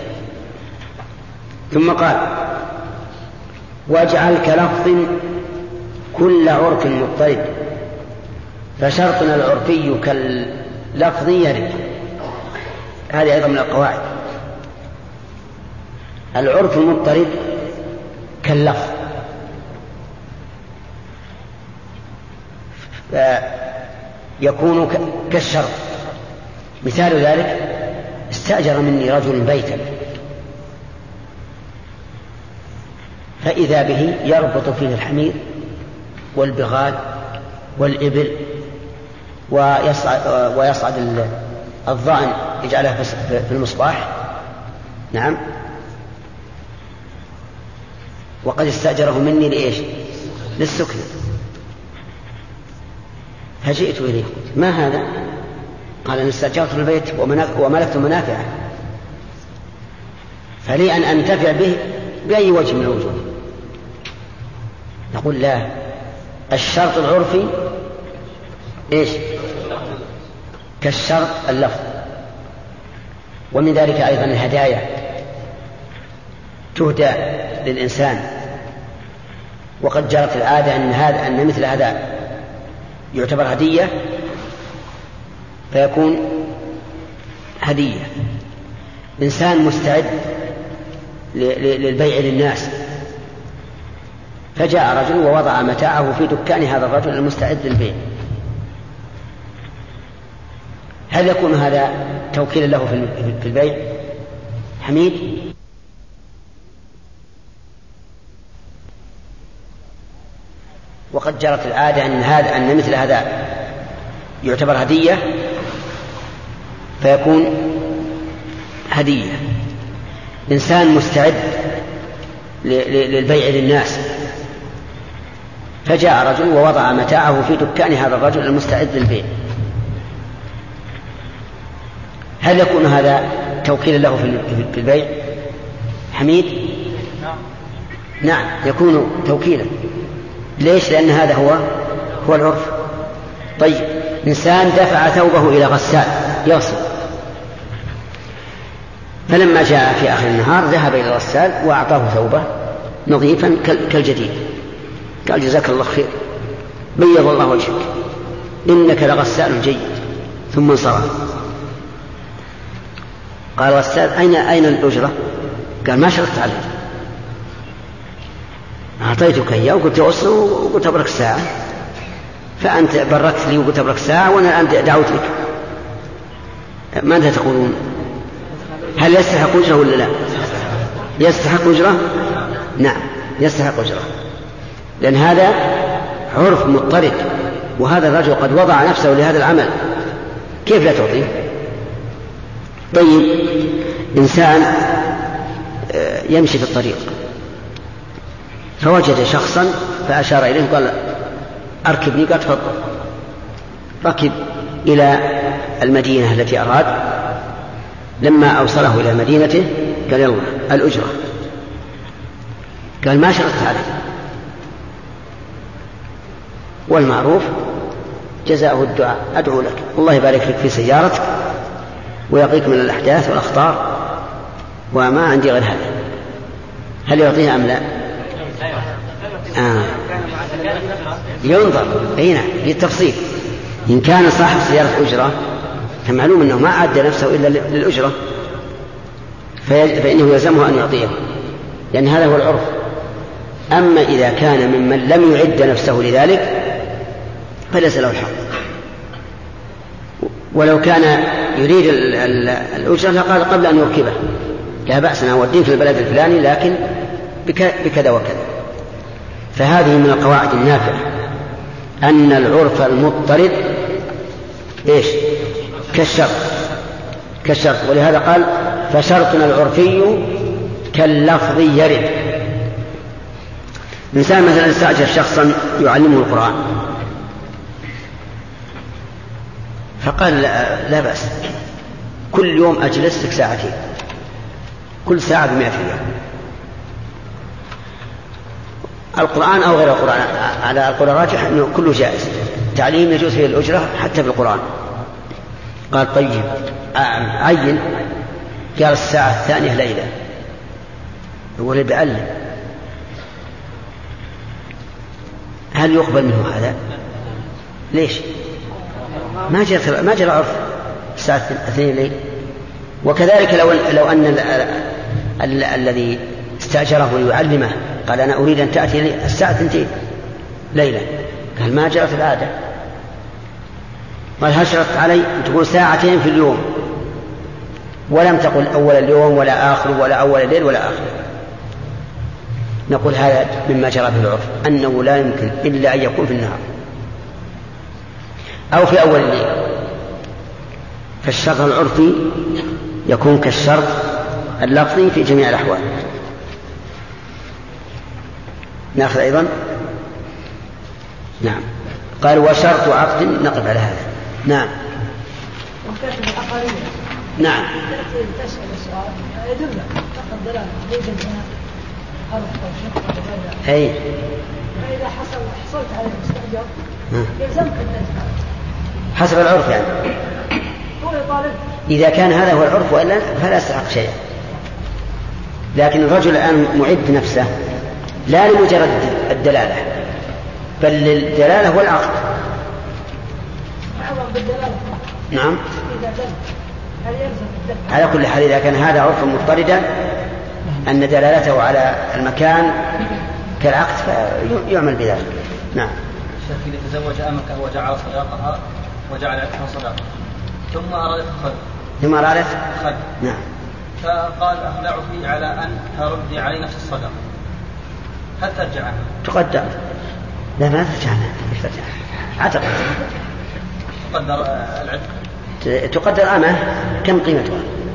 ثم قال واجعل كلفظ كل عرف مضطرد، فشرطنا العرفي كاللفظ يرد. هذه أيضا من القواعد، العرف المضطرد كاللفظ، يكون كالشرط. مثال ذلك استأجر مني رجل بيتا، فإذا به يربط فيه الحمير والبغال والإبل، ويصعد الضأن يجعلها في المصباح، نعم، وقد استأجره مني لإيش؟ للسكن. فجئت إليه، ما هذا؟ قال أنا استأجرت البيت وملكت منافعه، فلي أن أنتفع به بأي وجه من الوجوه. نقول لا، الشرط العرفي إيش؟ كالشرط اللفظ. ومن ذلك أيضا الهدايا تهدى للإنسان، وقد جرت العادة أن مثل هذا يعتبر هدية فيكون هدية. إنسان مستعد للبيع للناس، فجاء رجل ووضع متاعه في دكان هذا الرجل المستعد للبيع، هل يكون هذا توكيلا له في البيع؟ حميد؟ وقد جرت العادة أن مثل هذا يعتبر هدية فيكون هدية. إنسان مستعد للبيع للناس، فجاء رجل ووضع متاعه في دكان هذا الرجل المستعد للبيع، هل يكون هذا توكيلا له في البيع؟ حميد؟ نعم، يكون توكيلا. ليش؟ لأن هذا هو العرف. طيب، إنسان دفع ثوبه إلى غسال يغسل، فلما جاء في آخر النهار ذهب إلى الغسال وأعطاه ثوبه نظيفا كالجديد، قال جزاك الله خير، بيض الله وجهك، إنك لغسال جيد، ثم انصرف. قال الأستاذ أين الأجرة؟ قال ما شرطت عليه، أعطيتك إياه وقلت أصل وقلت أبرك ساعة، فأنت بركت لي وقلت أبرك ساعة وأنا دعوت لك. ماذا تقولون؟ هل يستحق أجرة ولا لا؟ يستحق أجرة؟ نعم يستحق أجرة، لأن هذا عرف مضطرد، وهذا الرجل قد وضع نفسه لهذا العمل، كيف لا تعطيه؟ طيب إنسان يمشي في الطريق فوجد شخصا فأشار إليه وقال أركبني، قال تفضل. ركب إلى المدينة التي أراد، لما أوصله إلى مدينته قال يلا الأجرة، قال ما شرطت عليه، والمعروف جزاؤه الدعاء، أدعو لك الله يبارك لك في سيارتك ويقيك من الأحداث والأخطار وما عندي غير هذا. هل يعطيها أم لا؟ ينظر هنا للتفصيل. إن كان صاحب سيارة أجرة فمعلوم أنه ما أعد نفسه إلا للأجرة، فإنه يلزمه أن يعطيه، لأن هذا هو العرف. أما إذا كان ممن لم يعد نفسه لذلك فليس له الحق. ولو كان يريد الأجرة لقال قبل أن يركبه لا بأس أن أوديه في البلد الفلاني لكن بكذا وكذا. فهذه من القواعد النافعة أن العرف المضطرد إيش؟ كالشرط. ولهذا قال فشرطنا العرفي كاللفظ يرد. إنسان مثلا استأجر شخصا يعلمه القرآن فقال لا بأس، كل يوم أجلس لك ساعتين، كل ساعة ب100 ريال، القرآن أو غير القرآن، على القول الراجح أنه كله جائز، تعليم يجوز فيه الأجرة حتى بالقرآن. قال طيب عين، قال الساعة 2 ليلة، هو اللي بيعلم، هل يقبل منه هذا؟ ليش؟ ما جرى عرف الساعة 2 ليلة. وكذلك لو أن الذي استأجره ليعلمه قال أنا أريد أن تأتي الساعة 2 ليلة، قال ما جرت العادة. قال هل شرطت علي أن تقول 2 ساعة في اليوم، ولم تقل أول اليوم ولا آخر ولا أول الليل ولا آخر، نقول هذا مما جرى به العرف أنه لا يمكن إلا أن يكون في النهار أو في أول الليل. فالشرط العرفي يكون كالشرط اللفظي في جميع الأحوال. نأخذ أيضا. نعم. قال وشرط عقد، نقف على هذا. نعم. نعم. تسأل السؤال يدل فقط دلالة يوجد هنا حرف أو شق أو غيره. أي. فإذا حصلت على المستأجر يلزمك أن تدفع. حسب العرف يعني. هو يطالب. إذا كان هذا هو العرف وإلا فلا يستحق شيئا. لكن الرجل الآن معد نفسه لا لمجرد الدلالة بل للدلالة والعقد. نعم. على كل حال إذا كان هذا عرفا مضطردا أن دلالته على المكان كالعقد فيعمل بذلك. نعم. الشيخ إذا تزوج أمك وجعل صداقها وجعل عتقها صداقة ثم أرادت خد. نعم. فقال أخلعك على أن تردي علي نفس الصداقة، هل ترجع عنها؟ تقدر. لا ما ترجع عنها. عتق. تقدر العتق. تقدر أمه كم قيمتها.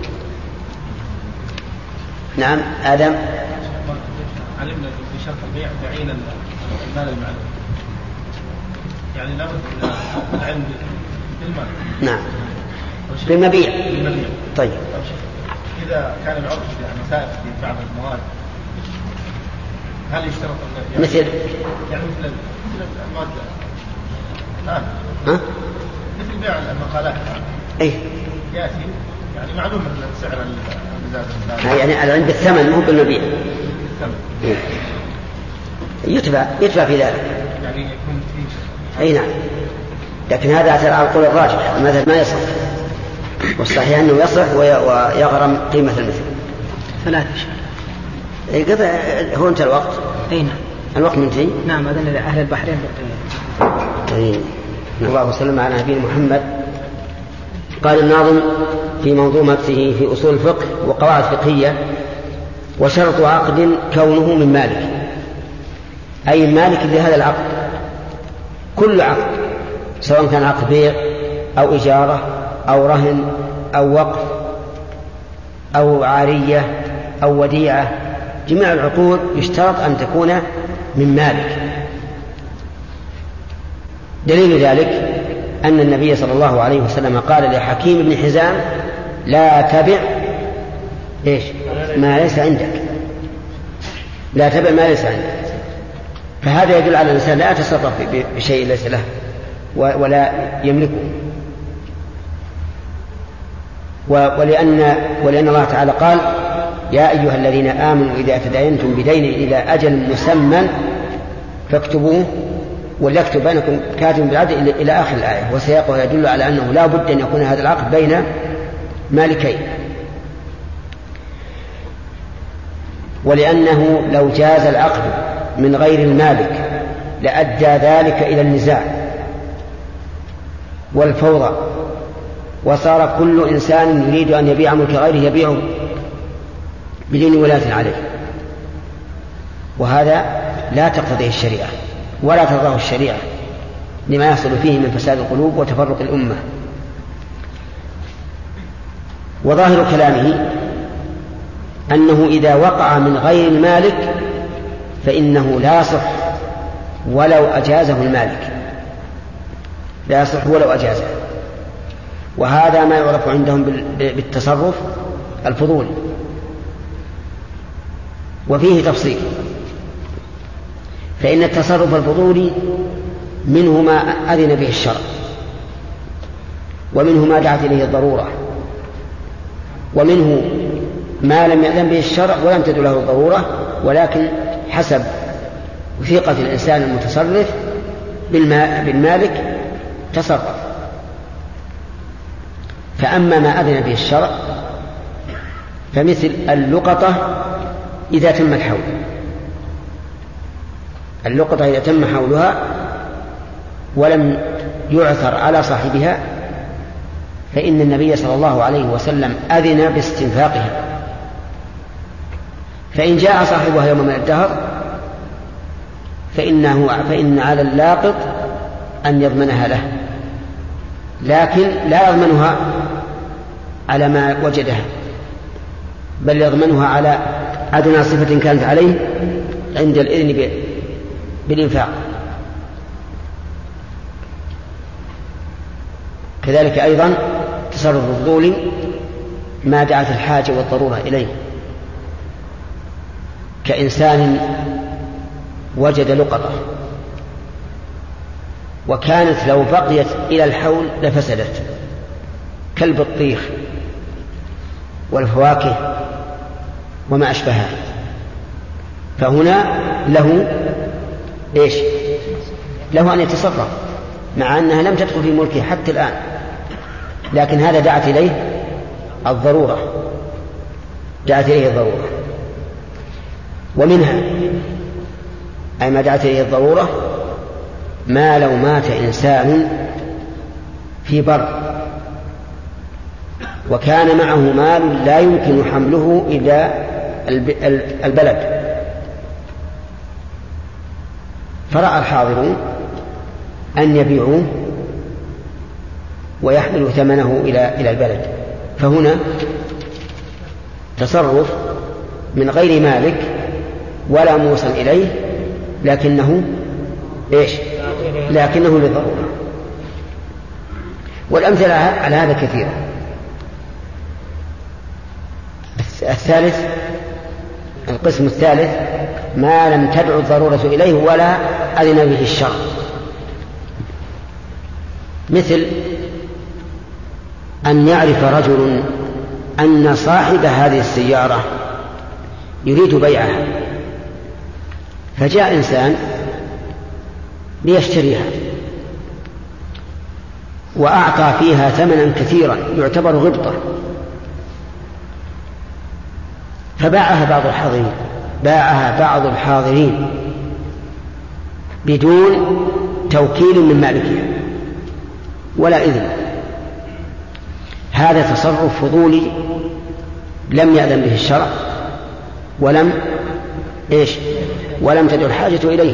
نعم. آدم. علمنا في شرط البيع تعيين المال المعلوم، يعني لابد من العلم بالمال. نعم. بالمبيع. طيب. إذا كان العرف في مسائل في بعض المواد هل يشترط مثل مثل المادة الآن مثل بيع المقالات أي يأتي يعني معلوم من سعر الإزازة يعني العلم بالثمن مو بالمبيع. يتبع في ذلك يعني يكون فيه. أي نعم. لكن هذا على القول الراجح، المذهب ما يصح. والصحيح أنه يصح ويغرم قيمة المثل. 3 قضى هو انتهى الوقت. أي نعم الوقت منتهي. نعم أذن أهل البحرين. الله وسلم على نبينا محمد. قال الناظم في منظومته في أصول الفقه وقواعد فقهية: وشرط عقد كونه من مالك، أي مالك لهذا العقد، كل عقد سواء كان عقد بيع أو إجارة أو رهن أو وقف أو عارية أو وديعة، جميع العقود يشترط أن تكون من مالك. دليل ذلك أن النبي صلى الله عليه وسلم قال لحكيم بن حزام: لا تبع ما ليس عندك، لا تبع ما ليس عندك. فهذا يدل على الإنسان لا يتصرف بشيء ليس له ولا يملكه. ولأن الله تعالى قال: يا أيها الذين آمنوا إذا تداينتم بدين إلى أجل مسمى فاكتبوه وليكتب بينكم كاتب بالعدل إلى آخر الآية. وسياقها يدل على أنه لا بد أن يكون هذا العقد بين مالكين، ولأنه لو جاز العقد من غير المالك لأدى ذلك إلى النزاع والفوضى، وصار كل إنسان يريد أن يبيع ملك غيره يبيعه بدون ولاية عليه، وهذا لا تقتضيه الشريعة ولا ترضاه الشريعة لما يحصل فيه من فساد القلوب وتفرق الأمة. وظاهر كلامه أنه إذا وقع من غير المالك فإنه لا يصح ولو أجازه المالك، لا يصح ولو أجازه. وهذا ما يعرف عندهم بالتصرف الفضولي، وفيه تفصيل. فإن التصرف الفضولي منه ما أذن به الشرع، ومنه ما دعت إليه الضرورة، ومنه ما لم يأذن به الشرع ولم تدل له الضرورة، ولكن حسب وثيقة الإنسان المتصرف بالمالك تصرف. فأما ما أذن به الشرع فمثل اللقطة إذا تم الحول، اللقطة إذا تم حولها ولم يعثر على صاحبها فإن النبي صلى الله عليه وسلم أذن باستنفاقها، فإن جاء صاحبها يوم من الدهر فإن على اللاقط أن يضمنها له، لكن لا يضمنها على ما وجدها، بل يضمنها على أدنى صفة كانت عليه عند الإذن بالإنفاق. كذلك أيضا تصرف الفضولي ما دعت الحاجة والضرورة إليه، كإنسان وجد لقطة وكانت لو بقيت إلى الحول لفسدت، كالبطيخ والفواكه وما أشبهها، فهنا له له أن يتصرف مع أنها لم تدخل في ملكه حتى الآن، لكن هذا دعت إليه الضرورة، دعت إليه الضرورة. ومنها أي ما دعت إليه الضرورة ما لو مات إنسان في بر وكان معه مال لا يمكن حمله إلى البلد، فرأى الحاضرون أن يبيعوه ويحملوا ثمنه إلى البلد، فهنا تصرف من غير مالك ولا موصل إليه، لكنه لكنه للضرورة. والأمثلة على هذا كثيرة. الثالث، القسم الثالث ما لم تدعو الضرورة إليه ولا أذن به الشرع، مثل أن يعرف رجل أن صاحب هذه السيارة يريد بيعها، فجاء إنسان ليشتريها وأعطى فيها ثمنا كثيرا يعتبر غبطة، فباعها بعض الحاضرين بدون توكيل من مالكها ولا إذن. هذا تصرف فضولي لم يأذن به الشرع ولم تدع الحاجة إليه،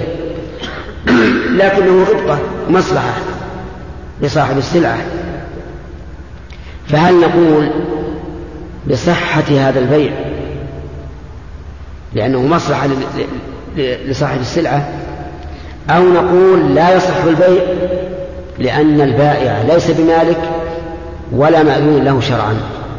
لكنه غبطة مصلحة لصاحب السلعة. فهل نقول بصحة هذا البيع لأنه مصلحة لصاحب السلعة، أو نقول لا يصح البيع لأن البائع ليس بمالك ولا مأذون له شرعا؟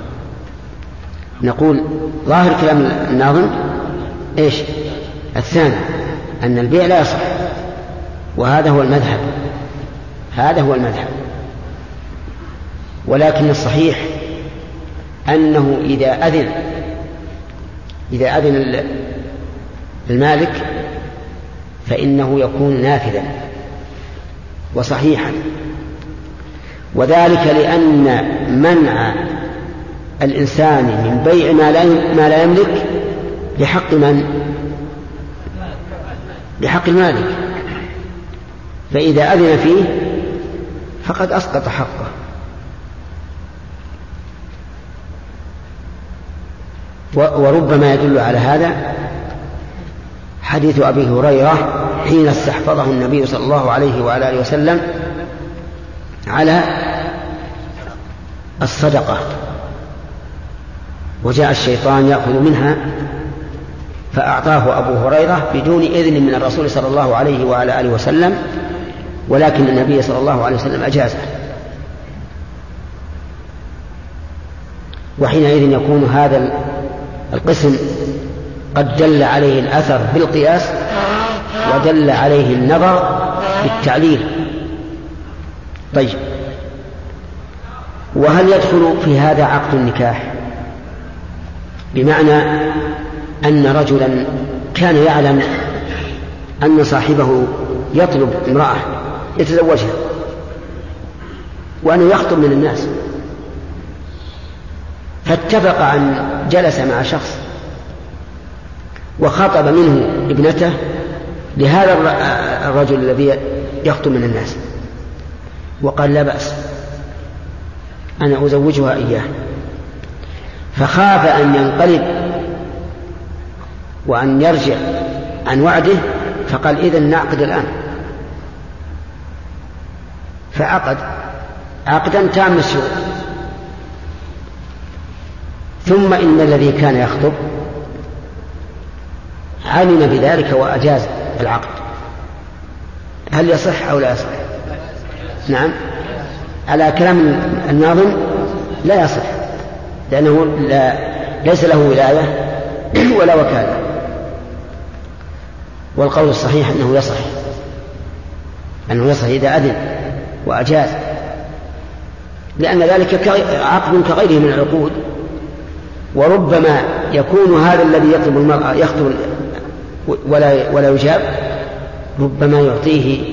نقول ظاهر كلام الناظم الثاني، أن البيع لا يصح، وهذا هو المذهب. ولكن الصحيح أنه إذا أذن المالك فإنه يكون نافذا وصحيحا، وذلك لأن منع الإنسان من بيع ما لا يملك بحق من؟ بحق المالك، فإذا أذن فيه فقد أسقط حقه. وربما يدل على هذا حديث أبي هريرة حين استحفظه النبي صلى الله عليه وعلى آله وسلم على الصدقة، وجاء الشيطان يأخذ منها فأعطاه أبو هريرة بدون إذن من الرسول صلى الله عليه وعلى آله وسلم، ولكن النبي صلى الله عليه وسلم أجازه. وحينئذ يكون هذا القسم قد دل عليه الأثر بالقياس ودل عليه النظر بالتعليل. طيب، وهل يدخل في هذا عقد النكاح؟ بمعنى أن رجلا كان يعلم أن صاحبه يطلب امرأة يتزوجها وأنه يخطب من الناس، فاتفق أن جلس مع شخص وخطب منه ابنته لهذا الرجل الذي يخطب من الناس، وقال لا بأس أنا أزوجها إياه، فخاف أن ينقلب وأن يرجع عن وعده، فقال إذن نعقد الآن، فعقد عقدا تام الشروط. ثم إن الذي كان يخطب علم بذلك وأجاز العقد، هل يصح أو لا يصح؟ نعم، على كلام الناظم لا يصح، لأنه ليس له ولاية ولا وكالة، والقول الصحيح أنه يصح إذا أذن وأجاز، لأن ذلك عقد كغيره من العقود. وربما يكون هذا الذي يطلب المرأة يخطب ولا يجاب، ربما يعطيه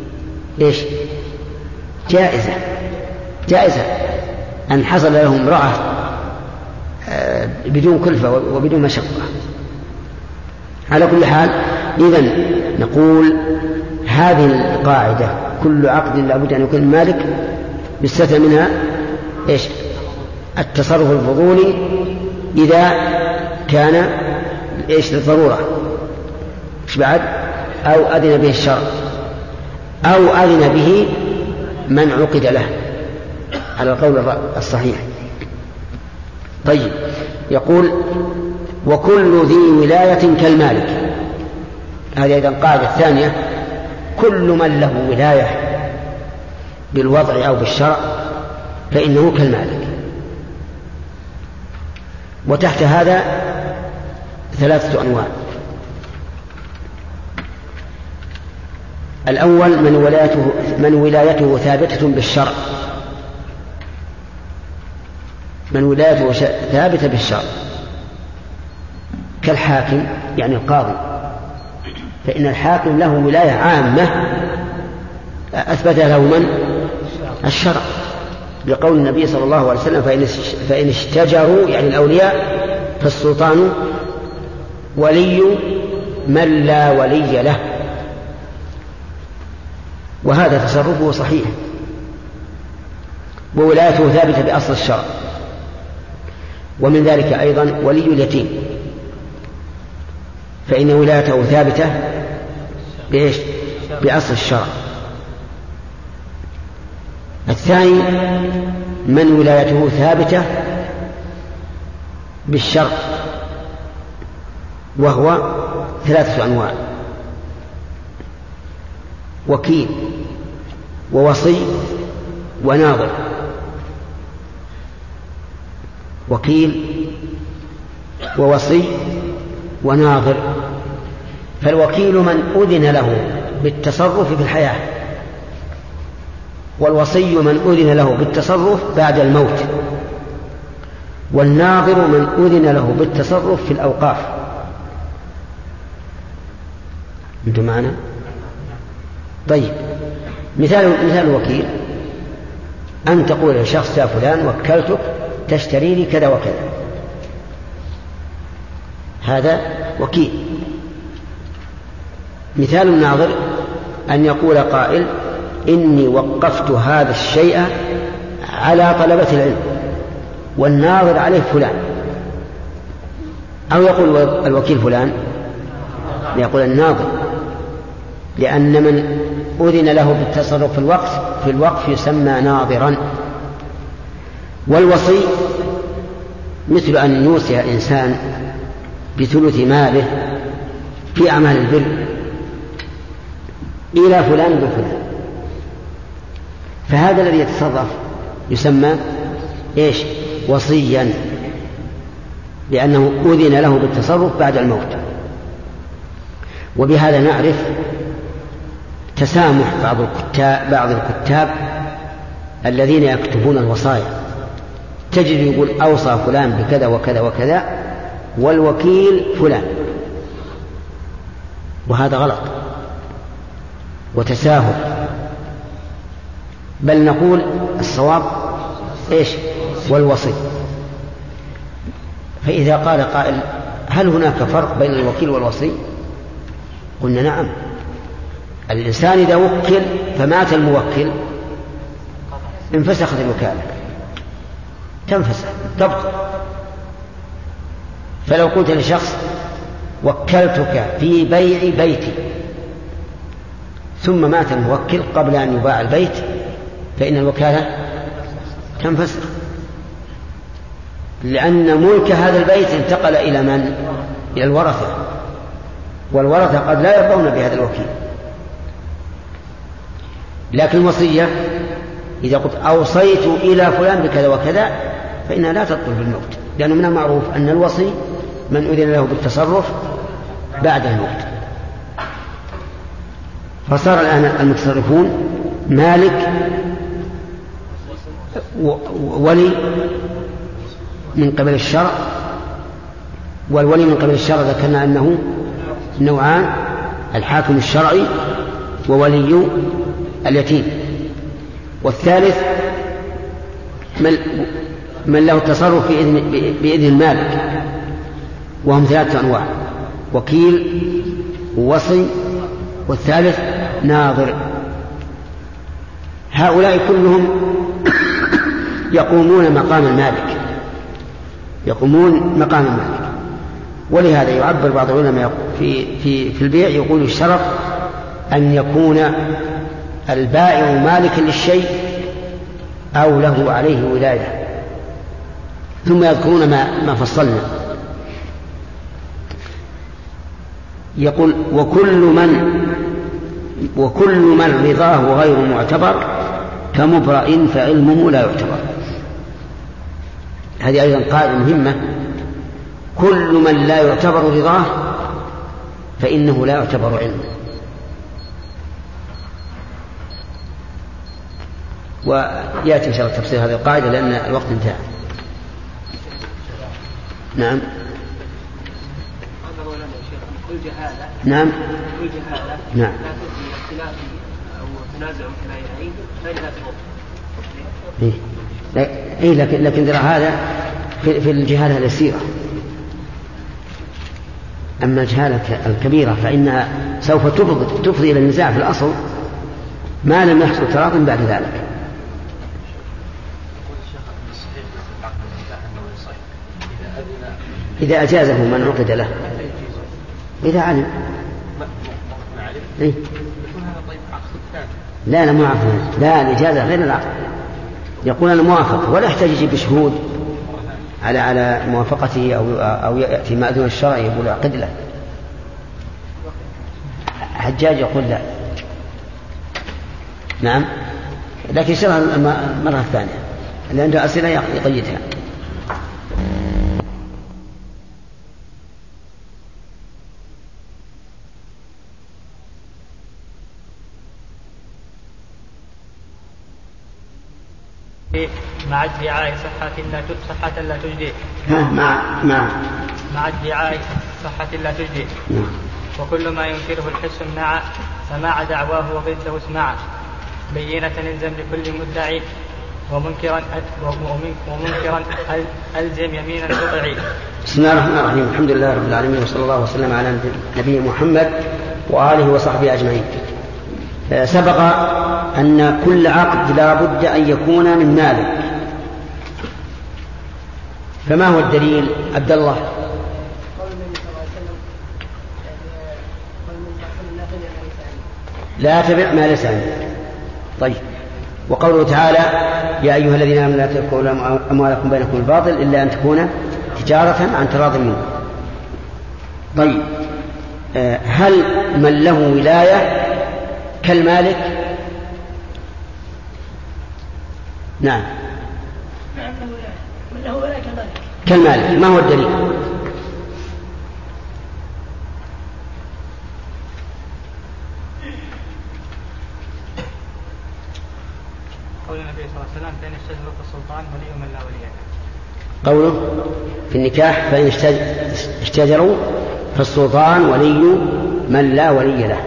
جائزة أن حصل له امرأة بدون كلفة وبدون مشقة. على كل حال، إذن نقول هذه القاعدة كل عقد لابد أن يكون مالك، باستثناء منها التصرف الفضولي إذا كان للضرورة بعد، أو أذن به الشرع، أو أذن به من عقد له على القول الصحيح. طيب، يقول وكل ذي ولاية كالمالك. هذه أيضا قاعدة ثانية، كل من له ولاية بالوضع أو بالشرع فإنه كالمالك. وتحت هذا 3 أنواع. الأول من ولايته ثابتة بالشرع، من ولايته ثابتة بالشرع كالحاكم، يعني القاضي، فإن الحاكم له ولاية عامة أثبت له من؟ الشرع. بقول النبي صلى الله عليه وسلم فإن اشتجروا يعني الأولياء فالسلطان ولي من لا ولي له، وهذا تصرفه صحيح، وولايته ثابتة بأصل الشرع. ومن ذلك أيضا ولي اليتيم، فإن ولايته ثابتة بإيش؟ بأصل الشرع. الثاني من ولايته ثابتة بالشرع، وهو 3 أنواع: وكيل ووصي وناظر. وكيل ووصي وناظر. فالوكيل من أذن له بالتصرف في الحياة، والوصي من أذن له بالتصرف بعد الموت، والناظر من أذن له بالتصرف في الأوقاف. أنتم معنا؟ طيب، مثال الوكيل أن تقول لشخص: يا فلان وكلتك تشتري لي كذا وكذا، هذا وكيل. مثال الناظر أن يقول قائل: إني وقفت هذا الشيء على طلبة العلم والناظر عليه فلان، أو يقول الوكيل فلان، يقول الناظر، لأن من أذن له بالتصرف في الوقف يسمى ناظرا. والوصي مثل أن يوصي الإنسان بثلث ماله في أعمال البر إلى فلان بفلان، فهذا الذي يتصرف يسمى إيش؟ وصيا، لأنه أذن له بالتصرف بعد الموت. وبهذا نعرف تسامح بعض الكتاب الذين يكتبون الوصايا، تجد يقول: أوصى فلان بكذا وكذا وكذا والوكيل فلان، وهذا غلط وتساهل، بل نقول الصواب إيش؟ والوصي. فإذا قال قائل: هل هناك فرق بين الوكيل والوصي؟ قلنا: نعم. الإنسان إذا وكل فمات الموكل انفسخت الوكالة، تنفسخ تبطل. فلو قلت لشخص: وكلتك في بيع بيتي، ثم مات الموكل قبل أن يباع البيت، فإن الوكالة تنفسخ، لأن ملك هذا البيت انتقل إلى من؟ إلى الورثة، والورثة قد لا يرضون بهذا الوكيل. لكن الوصية إذا قلت: أوصيت إلى فلان بكذا وكذا، فإنها لا تبطل بالموت، لأنه من المعروف أن الوصي من أذن له بالتصرف بعد الموت. فصار الآن المتصرفون مالك ولي من قبل الشرع، والولي من قبل الشرع ذكرنا أنه نوعان: الحاكم الشرعي وولي اليتيم. والثالث من له التصرف بإذن المالك، وهم 3 أنواع: وكيل ووصي والثالث ناظر. هؤلاء كلهم يقومون مقام المالك، يقومون مقام المالك. ولهذا يعبر بعض العلماء في البيع، يقول: الشرط أن يكون البائع مالكا للشيء أو له عليه ولاية. ثم يذكرون ما فصلنا، يقول: وكل من رضاه غير معتبر كمبرئ فعلمه لا يعتبر. هذه أيضا قاعدة مهمة: كل من لا يعتبر رضاه فإنه لا يعتبر علمه. ويأتي إن شاء الله تفسير هذه القاعدة لأن الوقت انتهى. نعم. نعم. نعم. لا تؤدي اختلاف او تنازع متنازعين فإنها تضر. لكن ترى هذا في الجهالة اليسيرة. أما الجهالة الكبيرة فإنها سوف تفضي إلى النزاع في الأصل ما لم يحصل تراض بعد ذلك. إذا أجازه من عقد له، إذا علم. إيه؟ لا موافق، لا الإجازة غير العقد. يقول أنا موافق ولا يحتاج يجيب شهود على موافقته أو يأتي مأذون الشرع يقول أعقد له. حجاج يقول لا. نعم، لكن شرح المرة الثانية اللي عنده أسئلة يقيدها. مع ادعاء صحة لا تجدي. مع ادعاء صحة لا تجدي. وكل ما ينكره الحس امنع، سماع دعواه وضده اسمع. بينة الزم لكل مدعي، ومنكرا ألزم يمينا تطعي. بسم الله الرحمن الرحيم. الحمد لله رب العالمين، وصلى الله وسلم على نبي محمد وآله وصحبه أجمعين. سبق أن كل عقد لا بد أن يكون من مالك، فما هو الدليل عبد الله؟ لا تبع ما ليس عندك. طيب، وقوله تعالى يا أيها الذين آمنوا لا تأكلوا أموالكم بينكم بالباطل إلا أن تكون تجارة عن تراض منكم. طيب، هل من له ولاية كالمالك؟ نعم من له ولاية كالمالك. ما هو الدليل؟ قول النبي صلى الله عليه وسلم فإن اشتجروا في السلطان ولي من لا ولي له. قوله في النكاح فإن اشتجروا في السلطان ولي من لا ولي له.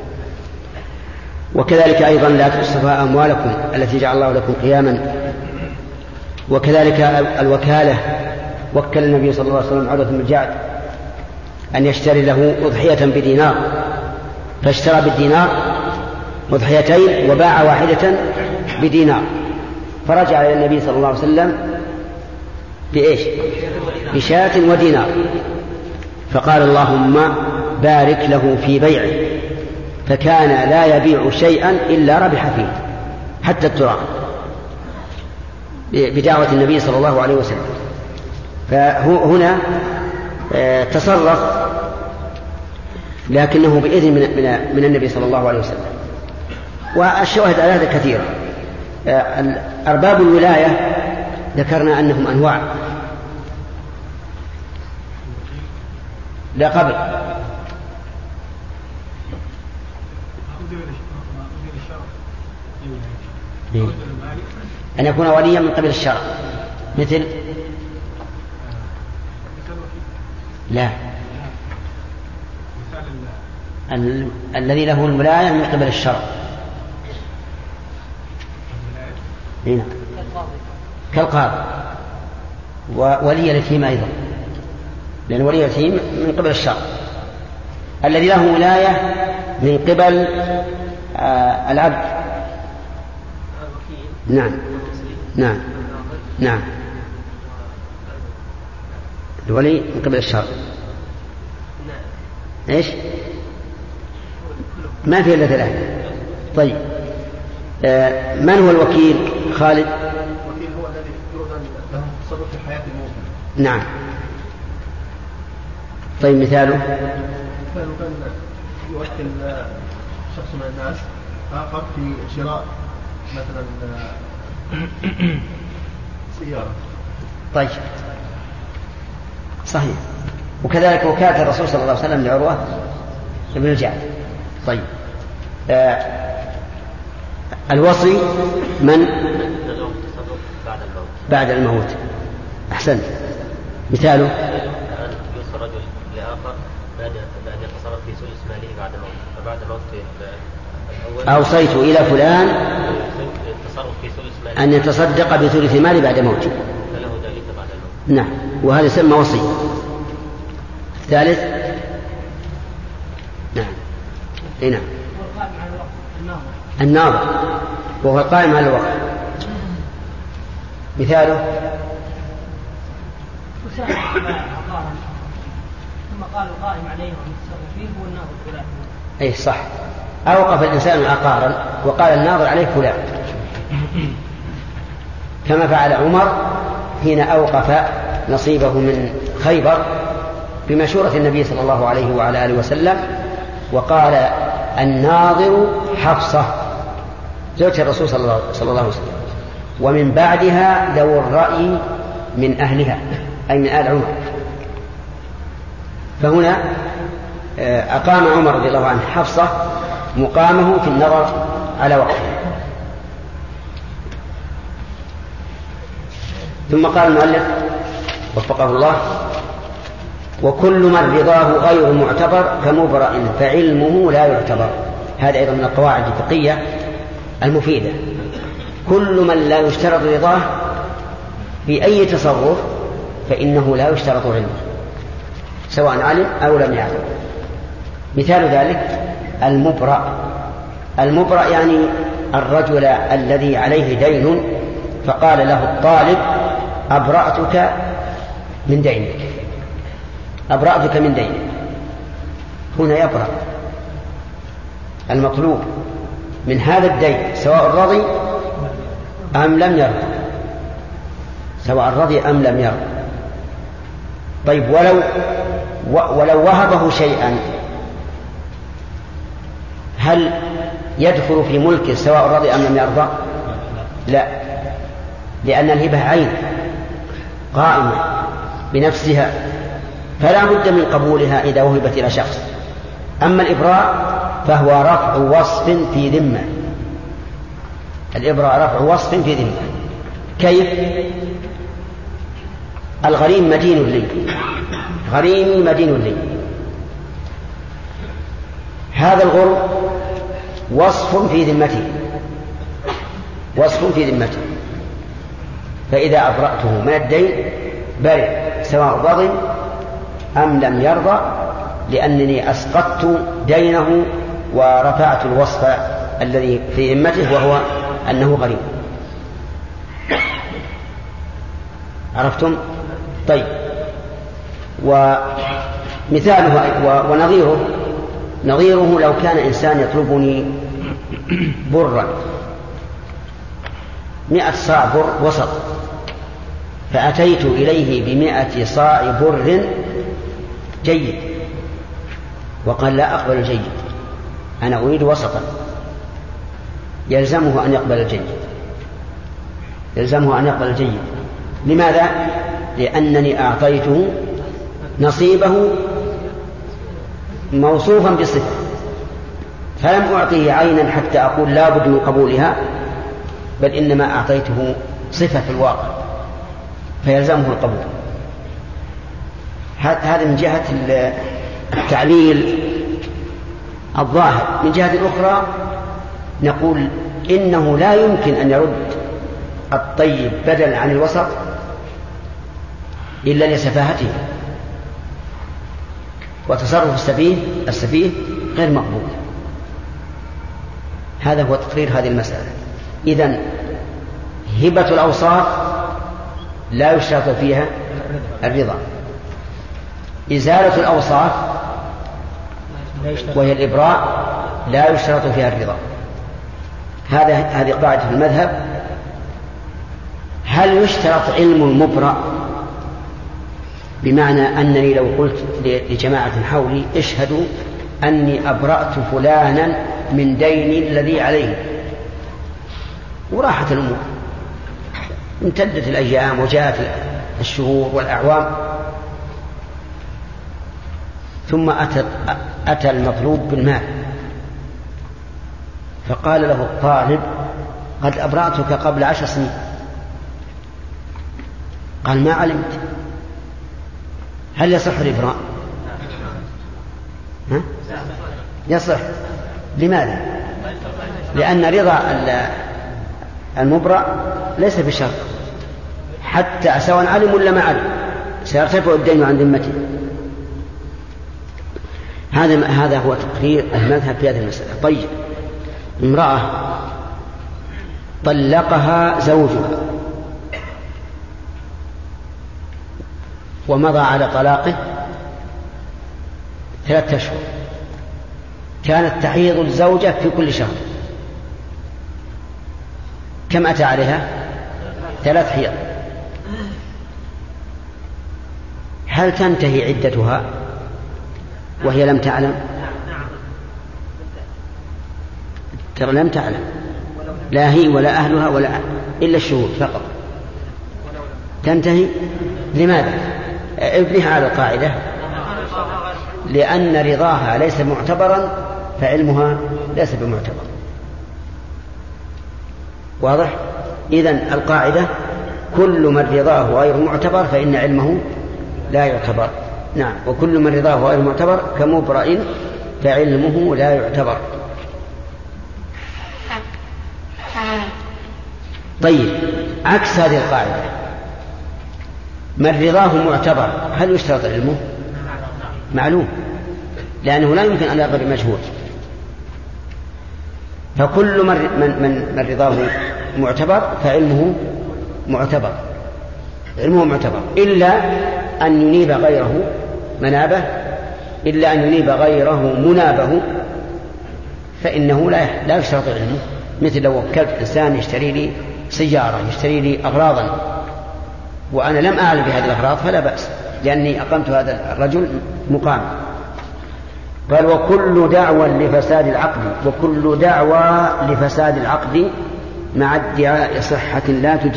وكذلك أيضا لا تؤسفوا أموالكم التي جعل الله لكم قياما. وكذلك الوكالة، وكل النبي صلى الله عليه وسلم عروة بن الجعد أن يشتري له أضحية بدينار، فاشترى بالدينار أضحيتين وباع واحدة بدينار، فرجع إلى النبي صلى الله عليه وسلم بإيش؟ بشاة ودينار، فقال اللهم بارك له في بيعه، فكان لا يبيع شيئا إلا ربح فيه حتى التراب، بدعوة النبي صلى الله عليه وسلم. فهنا تصرف لكنه بإذن من النبي صلى الله عليه وسلم. والشواهد على هذا كثيرة. أرباب الولاية ذكرنا أنهم أنواع. لا قبل أن يكون وليا من قبل الشرع، مثل لا الذي له الولاية من قبل الشرع هنا كالقاضي، وولي اليتيم أيضا، لأن ولي اليتيم من قبل الشرع. الذي له ولاية من قبل العبد، نعم الولي من قبل الشرع. ايش؟ ما في الا ثلاثة. طيب، من هو الوكيل خالد؟ الوكيل هو الذي يريد له التصرف في حياة الموت. نعم. طيب، مثاله كان يوكل شخص من الناس آخر في شراء مثلا سيارة. طيب، صحيح. وكذلك وكالة الرسول صلى الله عليه وسلم لعروة بن الجعد. طيب، الوصي من بعد الموت. أحسنت. مثاله يوصي رجل لآخر بأن يتصرف في ثلث ماله بعد الموت، فبعد الموت الأول أوصيت إلى فلان التصرف في ثلث مال أن يتصدق بثلث ماله بعد موته، فله ذلك بعد الموت. نعم، وهذا يسمى وصية. الثالث نعم اي نعم الناظر، وهو القائم على الوقت. مثاله ثم قال القائم عليه والمتصرف فيه هو الناظر فلان. اي صح، اوقف الانسان عقارا وقال الناظر عليه فلان، كما فعل عمر حين اوقف نصيبه من خيبر بمشورة النبي صلى الله عليه وعلى آله وسلم، وقال الناظر حفصة زوجة الرسول صلى الله عليه وسلم، ومن بعدها ذو الرأي من أهلها أي من آل عمر. فهنا أقام عمر رضي الله عنه حفصة مقامه في النظر على وقته. ثم قال المؤلف وفقه الله: وكل من رضاه غير معتبر كمبرأ فعلمه لا يعتبر. هذا أيضا من القواعد الفقهية المفيدة. كل من لا يشترط رضاه بأي تصرف فإنه لا يشترط علمه سواء علم أو لم يعلم. مثال ذلك المبرأ. المبرأ يعني الرجل الذي عليه دين فقال له الطالب: أبرأتك من دينك، أبرأتك من دينك. هنا يبرأ المطلوب من هذا الدين سواء رضي أم لم يرضى، سواء رضي أم لم يرضى. طيب ولو وهبه شيئا هل يدخل في ملكه سواء رضي أم لم يرضى؟ لا، لأن الهبة عين قائمة بنفسها فلا بد من قبولها إذا وهبت إلى شخص. أما الإبراء فهو رفع وصف في ذمة. الإبراء رفع وصف في ذمة. كيف؟ الغريم مدين لي، غريمي مدين لي. هذا الغرم وصف في ذمته، وصف في ذمته، فإذا أبرأته من الدين برئ سواء رضي أم لم يرضى، لأنني أسقطت دينه ورفعت الوصف الذي في ذمته وهو أنه غريم. عرفتم؟ طيب، ومثاله ونظيره لو كان إنسان يطلبني برا 100 صاع بر وسط، فأتيت إليه ب100 صاع بر جيد وقال لا أقبل الجيد، أنا أريد وسطا، يلزمه أن يقبل الجيد، يلزمه أن يقبل الجيد. لماذا؟ لأنني أعطيته نصيبه موصوفا بصفة، فلم أعطيه عينا حتى أقول لا بد من قبولها، بل إنما أعطيته صفة في الواقع فيلزمه القبول. هذا من جهة التعليل الظاهر. من جهة أخرى نقول إنه لا يمكن أن يرد الطيب بدلا عن الوسط إلا لسفاهته، وتصرف السفيه غير مقبول. هذا هو تقرير هذه المسألة. إذن هبة الأوصاف لا يشترط فيها الرضا، إزالة الأوصاف وهي الإبراء لا يشترط فيها الرضا. هذه قاعدة في المذهب. هل يشترط علم المبرأ؟ بمعنى أنني لو قلت لجماعة حولي اشهدوا أني أبرأت فلانا من ديني الذي عليه، وراحت الأمور، امتدت الأيام وجاءت الشهور والأعوام، ثم أتى المطلوب بالمال فقال له الطالب قد أبرأتك قبل 10 سنين، قال ما علمت. هل يصح الإبراء؟ يصح. لماذا؟ لأن رضا المبرأ ليس بشرط حتى سواء علم ولا ما علم سيرتفع الدين عن ذمته. هذا هو تقرير المذهب في هذه المسألة. طيب، امرأة طلقها زوجها ومضى على طلاقه 3 أشهر، كانت تحيض الزوجة في كل شهر، كم أتى عليها؟ 3 حيض. هل تنتهي عدتها وهي لم تعلم؟ ترى لم تعلم، لا هي ولا أهلها ولا إلا الشهود فقط تنتهي. لماذا؟ ابنها على القاعدة، لأن رضاها ليس معتبرا فعلمها ليس بمعتبر. واضح؟ إذن القاعدة كل من رضاه غير معتبر فإن علمه لا يعتبر. نعم، وكل من رضاه غير معتبر كمبرئ فعلمه لا يعتبر. طيب، عكس هذه القاعدة، من رضاه معتبر هل يشترط علمه؟ معلوم، لأنه لا يمكن أن يرضى بمجهول. فكل من رضاه معتبر فعلمه معتبر، علمه معتبر، إلا أن ينيب غيره منابه، إلا أن ينيب غيره منابه فإنه لا يشترط علمه. مثل لو وكلت إنسان يشتري لي سيارة، يشتري لي أغراضا وأنا لم أعلم بهذه الأغراض فلا بأس، لأني أقمت هذا الرجل مقام. قال وكل دعوى لفساد العقد، وكل دعوى لفساد العقد مع ادعاء صحة لا تجدي.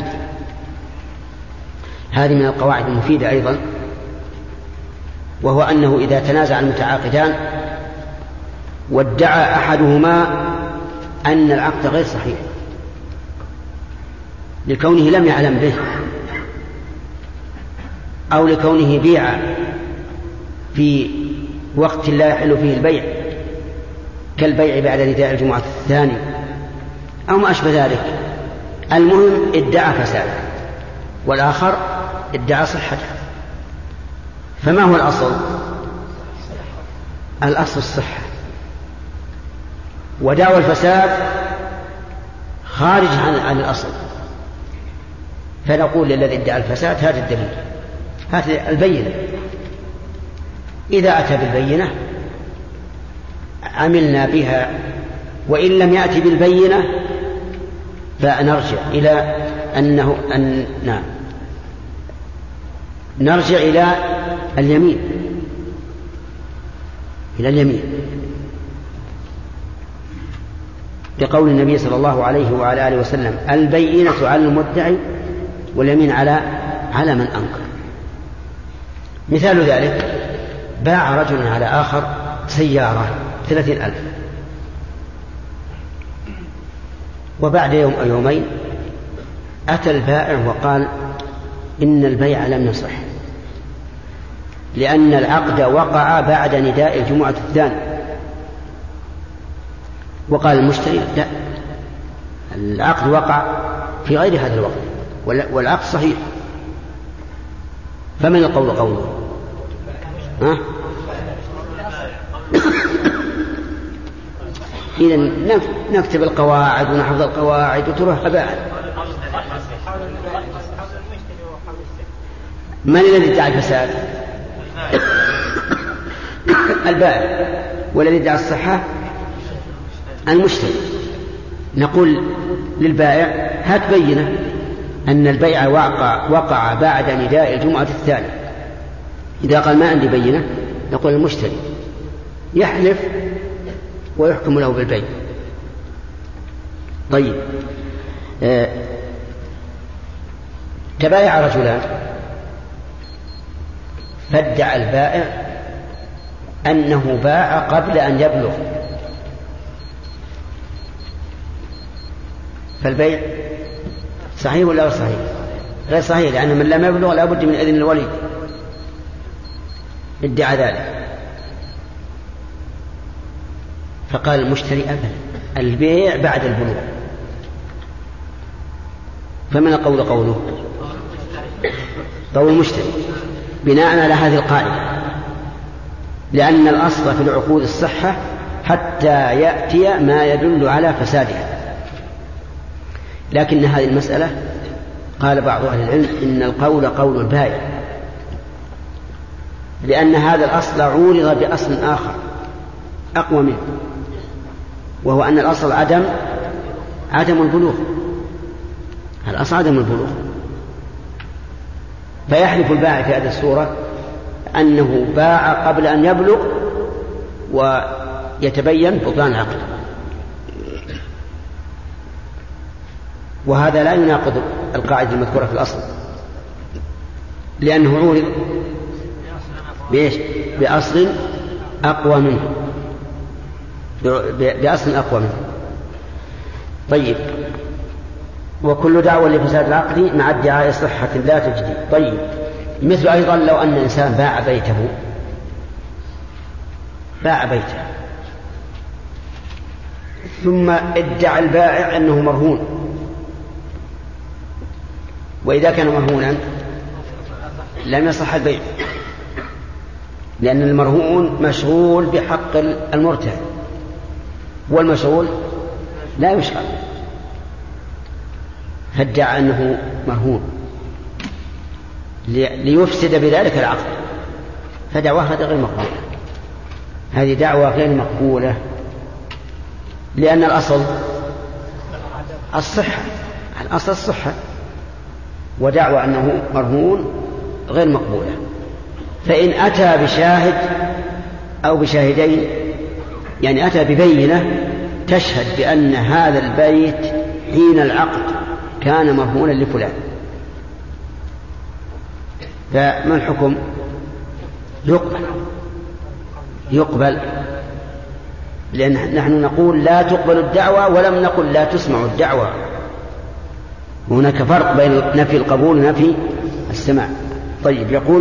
هذه من القواعد المفيدة أيضا، وهو أنه إذا تنازع المتعاقدان وادعى أحدهما أن العقد غير صحيح لكونه لم يعلم به أو لكونه بيع في وقت لا يحل فيه البيع كالبيع بعد نداء الجمعة الثاني أو ما أشبه ذلك، المهم ادعى فساد والآخر ادعى صحته، فما هو الأصل؟ الأصل الصحة، ودعوى الفساد خارج عن الأصل. فنقول للذي ادعى الفساد هذا الدليل، هذه البينة، إذا أتى بالبينة عملنا بها، وإن لم يأتي بالبينة فنرجع إلى نرجع إلى اليمين، لقول النبي صلى الله عليه وعلى آله وسلم البينة على المدعي واليمين على من أنكر. مثال ذلك باع رجل على آخر سيارة 30,000، وبعد يوم أو يومين أتى البائع وقال إن البيع لم يصح لأن العقد وقع بعد نداء الجمعة الثاني. وقال المشتري لا، العقد وقع في غير هذا الوقت والعقد صحيح. فمن القول قوله؟ إذن نكتب القواعد ونحفظ القواعد وتروح هباء. من الذي ادعى الفساد؟ البائع. والذي ادعى الصحة المشتري. نقول للبائع هات بينة أن البيع وقع بعد نداء الجمعة الثانية. إذا قال ما عندي بينة نقول المشتري يحلف ويحكم له بالبيع. طيب، تبايع رجلان فادعى البائع أنه باع قبل أن يبلغ، فالبيع صحيح ولا غير صحيح؟ غير صحيح، لأن من لم يبلغ لا بد من إذن الولي. ادعى ذلك، فقال المشتري أبدا البيع بعد البلوغ. فمن القول قوله قول المشتري بناء على هذه القاعدة، لأن الأصل في العقود الصحة حتى يأتي ما يدل على فسادها. لكن هذه المسألة قال بعض أهل العلم إن القول قول البائع، لأن هذا الأصل عورض بأصل آخر أقوى منه، وهو أن الأصل عدم البلوغ. الأصل عدم البلوغ، فيحلف البائع في هذه الصورة أنه باع قبل أن يبلغ ويتبين بطلان العقد، وهذا لا يناقض القاعدة المذكورة في الأصل، لأنه عورض بأصل أقوى منه، بأصل أقوى منه. طيب، وكل دعوة لفساد العقد مع ادعاء صحة لا تجدي. طيب، مثل أيضا لو أن الإنسان باع بيته ثم ادعى البائع أنه مرهون، وإذا كان مرهونا لم يصح البيع، لأن المرهون مشغول بحق المرتهن، والمشغول لا يشغل، فادعى أنه مرهون ليفسد بذلك العقد، فدعواه هذا غير مقبولة، هذه دعوة غير مقبولة، لأن الأصل الصحة، ودعوى أنه مرهون غير مقبولة. فإن أتى بشاهد أو بشاهدين، يعني أتى ببينة تشهد بأن هذا البيت حين العقد كان مرهونا لفلان، فما الحكم؟ يقبل، لأن نحن نقول لا تقبل الدعوة ولم نقل لا تسمع الدعوة. هناك فرق بين نفي القبول ونفي السماع. طيب، يقول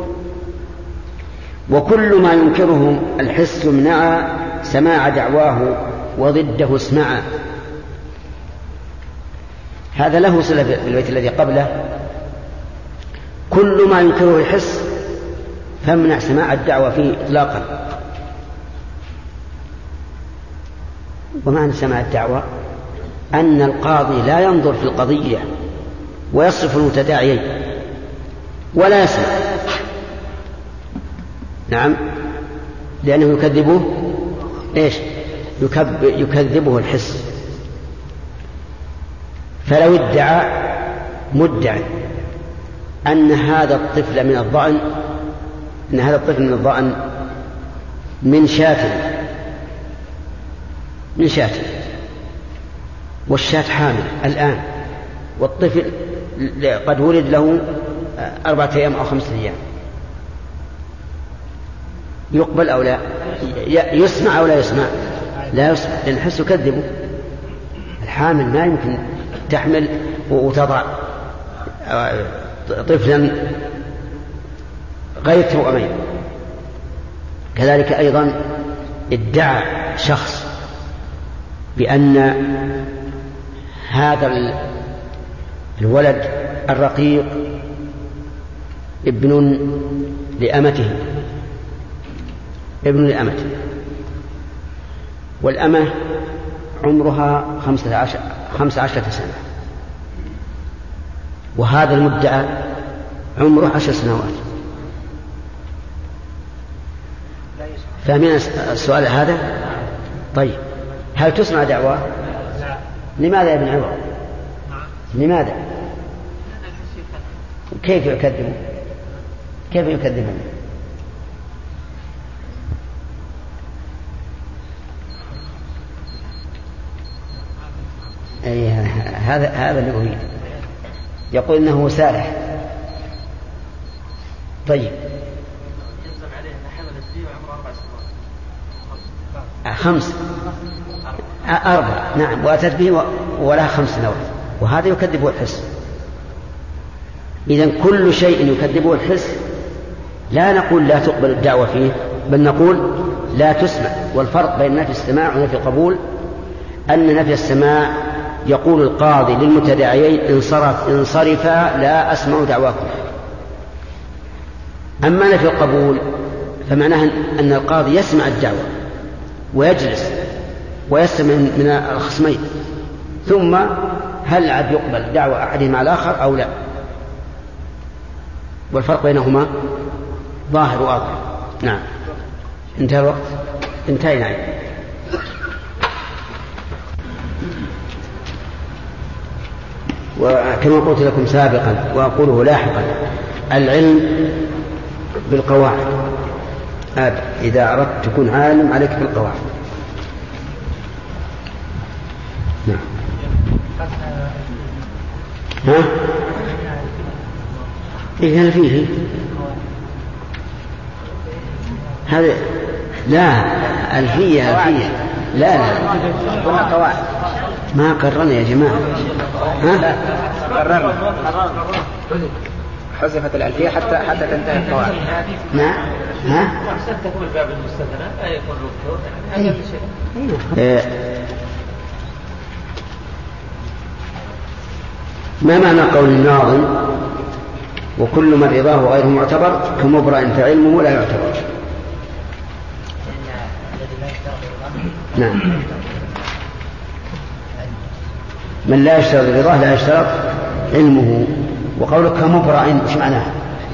وكل ما ينكره الحس منع سماع دعواه وضده اسمع. هذا له صلة بالبيت الذي قبله، كل ما ينكره الحس فامنع سماع الدعوة فيه إطلاقا. ومعنى سماع الدعوة أن القاضي لا ينظر في القضية ويصرف المتداعيين ولا يسمع، نعم، لأنه يكذبه الحس. فلو ادعى مدعي أن هذا الطفل من الضأن من شاة والشاة حامل الآن، والطفل قد ولد له 4 أيام أو 5 أيام، يقبل أو لا؟ يسمع أو لا يسمع؟ لا يسمع، لأن الحس يكذبه. الحامل ما يمكن تحمل وتضع طفلا غير توأمين. كذلك أيضا ادعى شخص بأن هذا الولد الرقيق ابن لأمته، والأمة عمرها 15 سنة، وهذا المدعى عمره 10 سنوات. فاهمين السؤال هذا؟ طيب، هل تسمع دعوة؟ لماذا يا ابن عمر؟ لماذا؟ كيف يكذبون؟ هذا اللي أريد. يقول إنه سارح. طيب، 5 4 نعم، وأتت به ولها 5 سنوات، وهذا يكذبه الحس. إذن كل شيء يكذبه الحس لا نقول لا تقبل الدعوة فيه، بل نقول لا تسمع. والفرق بين نفي السماع ونفي القبول أن نفي السماع يقول القاضي للمتداعيين انصرفا لا أسمع دعواكم. أما نفي القبول فمعناه أن القاضي يسمع الدعوة ويجلس ويستمع من الخصمين، ثم هل عاد يقبل دعوة أحدهما على الآخر أو لا، والفرق بينهما ظاهر واضح. نعم. انتهى الوقت، انتهينا. وكما قلت لكم سابقا وأقوله لاحقا، العلم بالقواعد. إذا أردت تكون عالم عليك بالقواعد. نعم. ها؟ إيه هل فيه هذا؟ لا، ألفية. لا قلنا قواعد، ما قررنا يا جماعة. ها؟ قررنا حذفت الألفية حتى تنتهي القواعد. نعم. ها؟ تكون باب المستثنى لا يكون ركوع. ما معنى قول الناظم وكل من رضاه غير معتبر كمبرأ فعلمه لا يعتبر؟ نعم. من لا يشترط رضاه لا يشترط علمه. وقولك كمبرأ وش معناه؟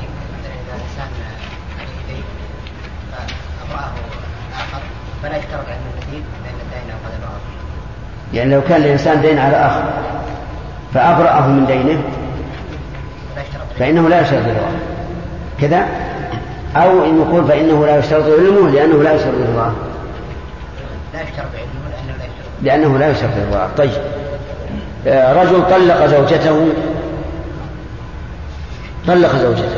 فلا يشترط علم الدين لأن الدين قد أبرأه. يعني لو كان الإنسان دين على آخر فأبرأه من دينه فإنه لا يشترط رضاه كذا، أو إن يقول فإنه لا يشترط علمه لأنه لا يشترط رضاه. لا يشترط علمه لأنه لا يشترط رضاه. طيب، رجل طلق زوجته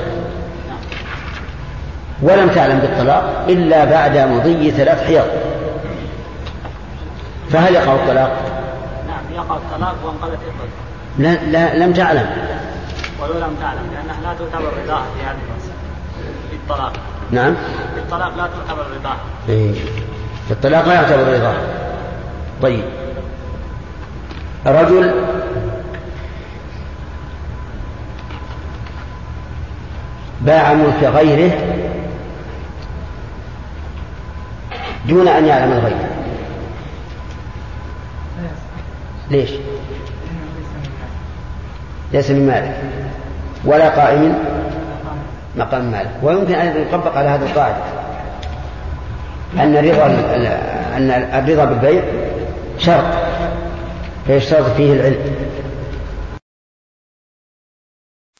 ولم تعلم بالطلاق إلا بعد مضي 3 حيض، فهل يقع الطلاق؟ نعم يقع الطلاق وانقضت العدة. لا لم تعلم. ولو لم تعلم لأنها لا تعتبر رضاها في هذه المسألة بالطلاق. نعم. بالطلاق لا تعتبر رضاها. الطلاق لا يعتبر رضاها. طيب، رجل باع ملك غيره دون أن يعلم الغير. ليش؟ ليس من مالك ولا قائم مقام مالك. ويمكن أن يطبق على هذا القاعدة أن الرضا بالبيع شرط فيشترط فيه العلم،